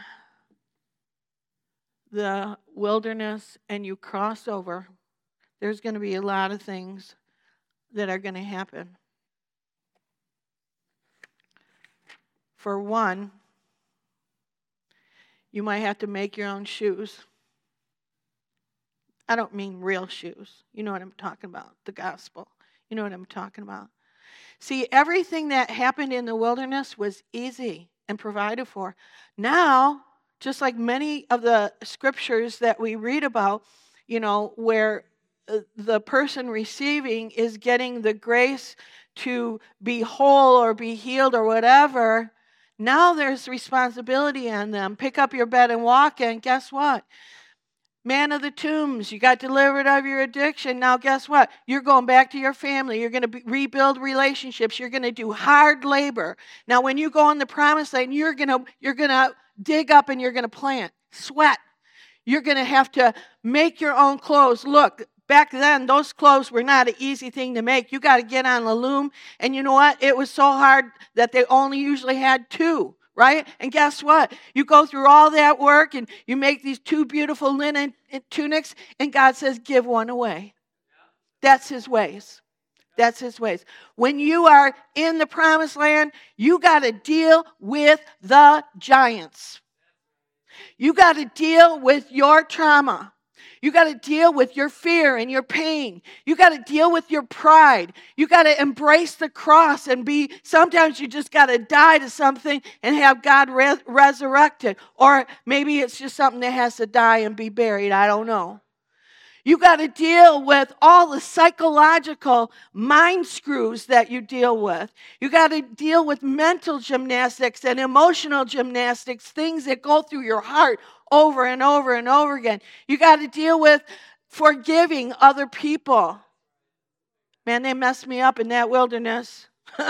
the wilderness and you cross over, there's going to be a lot of things that are going to happen. For one, you might have to make your own shoes. I don't mean real shoes. You know what I'm talking about, the gospel. You know what I'm talking about. See, everything that happened in the wilderness was easy and provided for. Now, just like many of the scriptures that we read about, you know, where the person receiving is getting the grace to be whole or be healed or whatever, now there's responsibility on them. Pick up your bed and walk, and guess what? Man of the tombs, you got delivered of your addiction. Now guess what? You're going back to your family. You're going to be, rebuild relationships. You're going to do hard labor. Now when you go on the promised land, you're going to you're going to dig up and you're going to plant. Sweat. You're going to have to make your own clothes. Look, back then, those clothes were not an easy thing to make. You got to get on the loom. And you know what? It was so hard that they only usually had two. Right? And guess what? You go through all that work and you make these two beautiful linen tunics, and God says, give one away. That's His ways. That's His ways. When you are in the promised land, you got to deal with the giants. You got to deal with your trauma. You got to deal with your fear and your pain. You got to deal with your pride. You got to embrace the cross and be, sometimes you just got to die to something and have God re- resurrected. Or maybe it's just something that has to die and be buried. I don't know. You got to deal with all the psychological mind screws that you deal with. You got to deal with mental gymnastics and emotional gymnastics, things that go through your heart over and over and over again. You got to deal with forgiving other people. Man, they messed me up in that wilderness.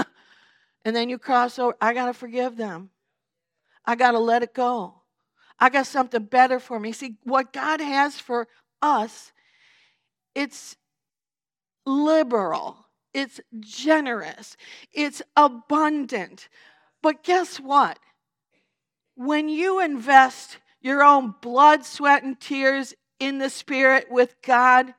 And then you cross over. I got to forgive them. I got to let it go. I got something better for me. See, what God has for us, it's liberal. It's generous. It's abundant. But guess what? When you invest your own blood, sweat, and tears in the Spirit with God,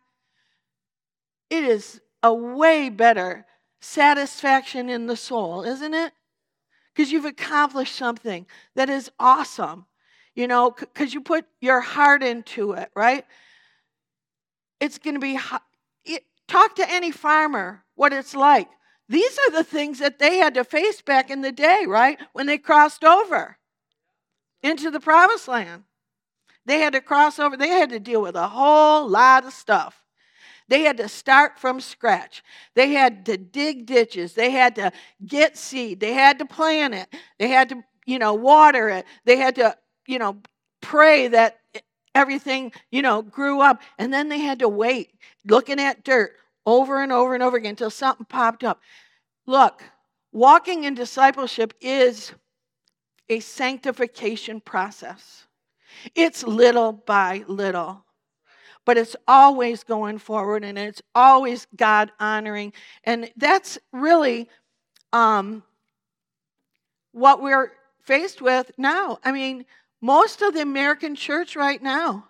it is a way better satisfaction in the soul, isn't it? Because you've accomplished something that is awesome, you know, because you put your heart into it, right? It's going to be, it, talk to any farmer what it's like. These are the things that they had to face back in the day, right? When they crossed over into the promised land. They had to cross over. They had to deal with a whole lot of stuff. They had to start from scratch. They had to dig ditches. They had to get seed. They had to plant it. They had to, you know, water it. They had to, you know, pray that everything, you know, grew up. And then they had to wait, looking at dirt over and over and over again until something popped up. Look, walking in discipleship is a sanctification process. It's little by little. But it's always going forward, and it's always God honoring. And that's really um, what we're faced with now. I mean, most of the American church right now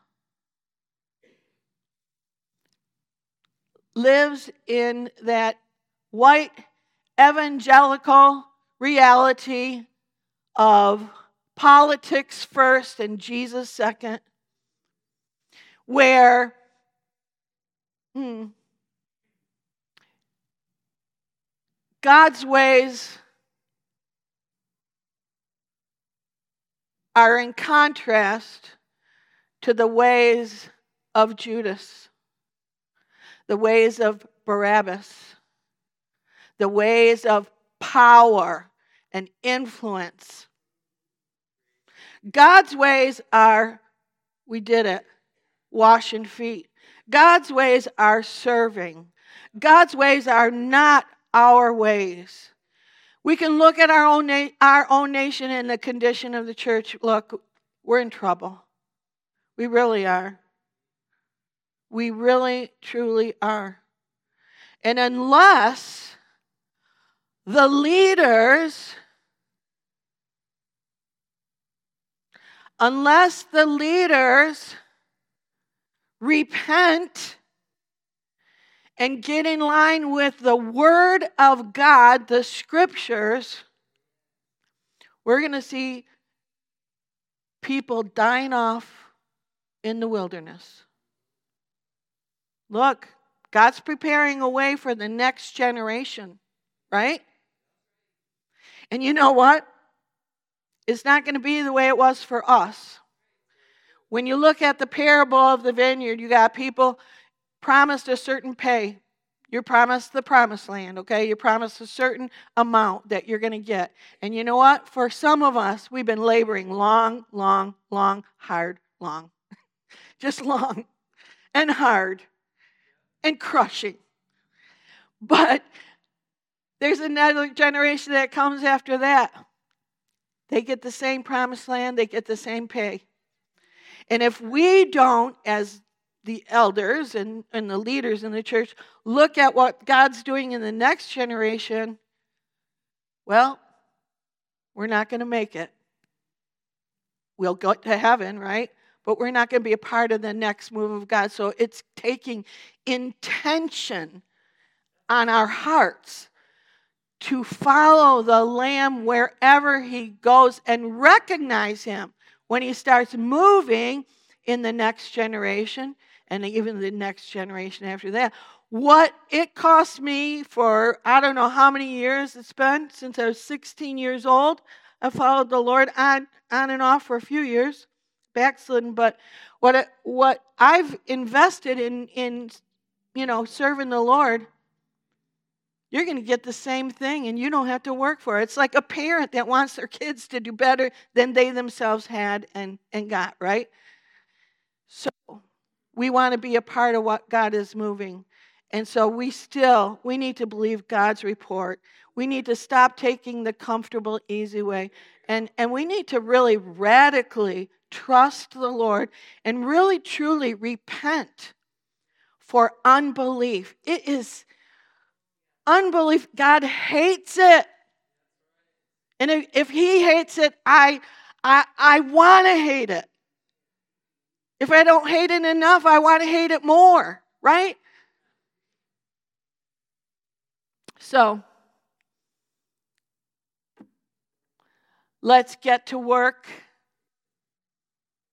lives in that white evangelical reality of politics first and Jesus second, where hmm, God's ways are in contrast to the ways of Judas, the ways of Barabbas, the ways of power and influence. God's ways are, we did it, washing feet. God's ways are serving. God's ways are not our ways. We can look at our own na- our own nation and the condition of the church. Look, we're in trouble. We really are. We really, truly are. And unless the leaders, unless the leaders repent and get in line with the Word of God, the Scriptures, we're going to see people dying off in the wilderness. Look, God's preparing a way for the next generation, right? And you know what? It's not going to be the way it was for us. When you look at the parable of the vineyard, you got people promised a certain pay. You're promised the promised land, okay? You're promised a certain amount that you're going to get. And you know what? For some of us, we've been laboring long, long, long, hard, long. Just long and hard and crushing. But there's another generation that comes after that. They get the same promised land. They get the same pay. And if we don't, as the elders and, and the leaders in the church, look at what God's doing in the next generation, well, we're not going to make it. We'll go to heaven, right? But we're not going to be a part of the next move of God. So it's taking intention on our hearts to follow the Lamb wherever he goes and recognize him when he starts moving in the next generation and even the next generation after that. What it cost me for, I don't know how many years it's been, since I was sixteen years old. I followed the Lord on, on and off for a few years, backslidden, but what it, what I've invested in, in, you know, serving the Lord, you're going to get the same thing, and you don't have to work for it. It's like a parent that wants their kids to do better than they themselves had and, and got, right? So we want to be a part of what God is moving. And so we still, we need to believe God's report. We need to stop taking the comfortable, easy way. And, and we need to really radically trust the Lord and really, truly repent for unbelief. It is unbelief. God hates it. And if, if he hates it, I, I, I want to hate it. If I don't hate it enough, I want to hate it more, right? So, let's get to work.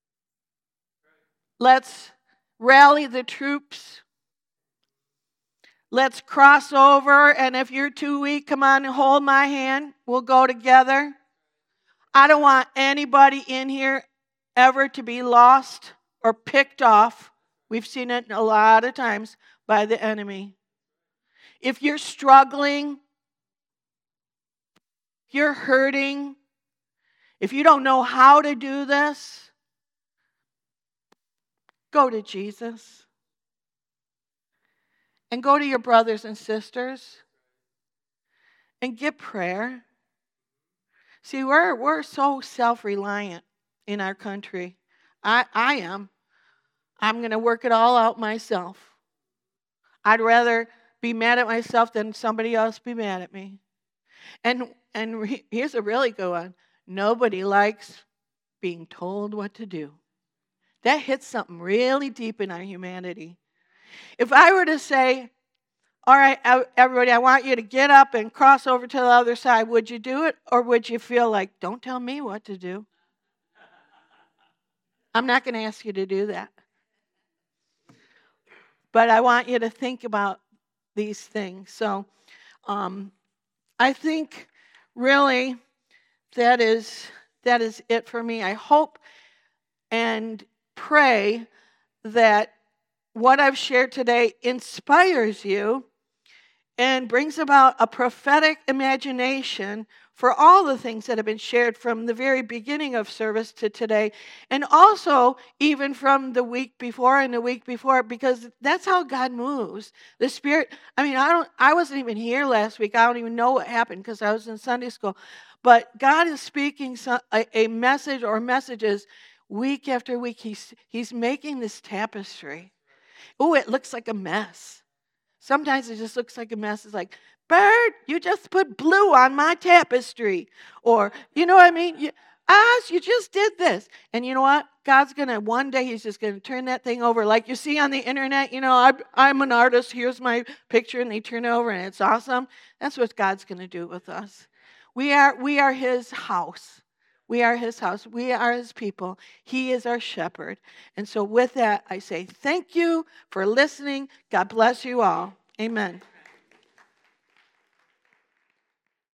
Let's rally the troops. Let's cross over, and if you're too weak, come on and hold my hand. We'll go together. I don't want anybody in here ever to be lost or picked off. We've seen it a lot of times by the enemy. If you're struggling, if you're hurting, if you don't know how to do this, go to Jesus. And go to your brothers and sisters and get prayer. See, we're we're so self-reliant in our country. I, I am. I'm going to work it all out myself. I'd rather be mad at myself than somebody else be mad at me. And and re- here's a really good one. Nobody likes being told what to do. That hits something really deep in our humanity. If I were to say, all right, everybody, I want you to get up and cross over to the other side, would you do it? Or would you feel like, don't tell me what to do? I'm not going to ask you to do that. But I want you to think about these things. So um, I think really that is that is it for me. I hope and pray that what I've shared today inspires you and brings about a prophetic imagination for all the things that have been shared from the very beginning of service to today, and also even from the week before and the week before, because that's how God moves. The Spirit, I mean, I don't I wasn't even here last week. I don't even know what happened because I was in Sunday school. But God is speaking some, a, a message or messages week after week. He's He's making this tapestry. Oh, it looks like a mess. Sometimes it just looks like a mess. It's like, Bird, you just put blue on my tapestry. Or, you know what I mean? You, Oz, you just did this. And you know what? God's going to, one day he's just going to turn that thing over. Like you see on the internet, you know, I, I'm an artist. Here's my picture. And they turn it over and it's awesome. That's what God's going to do with us. We are, we are his house. We are his house. We are his people. He is our shepherd. And so with that, I say thank you for listening. God bless you all. Amen.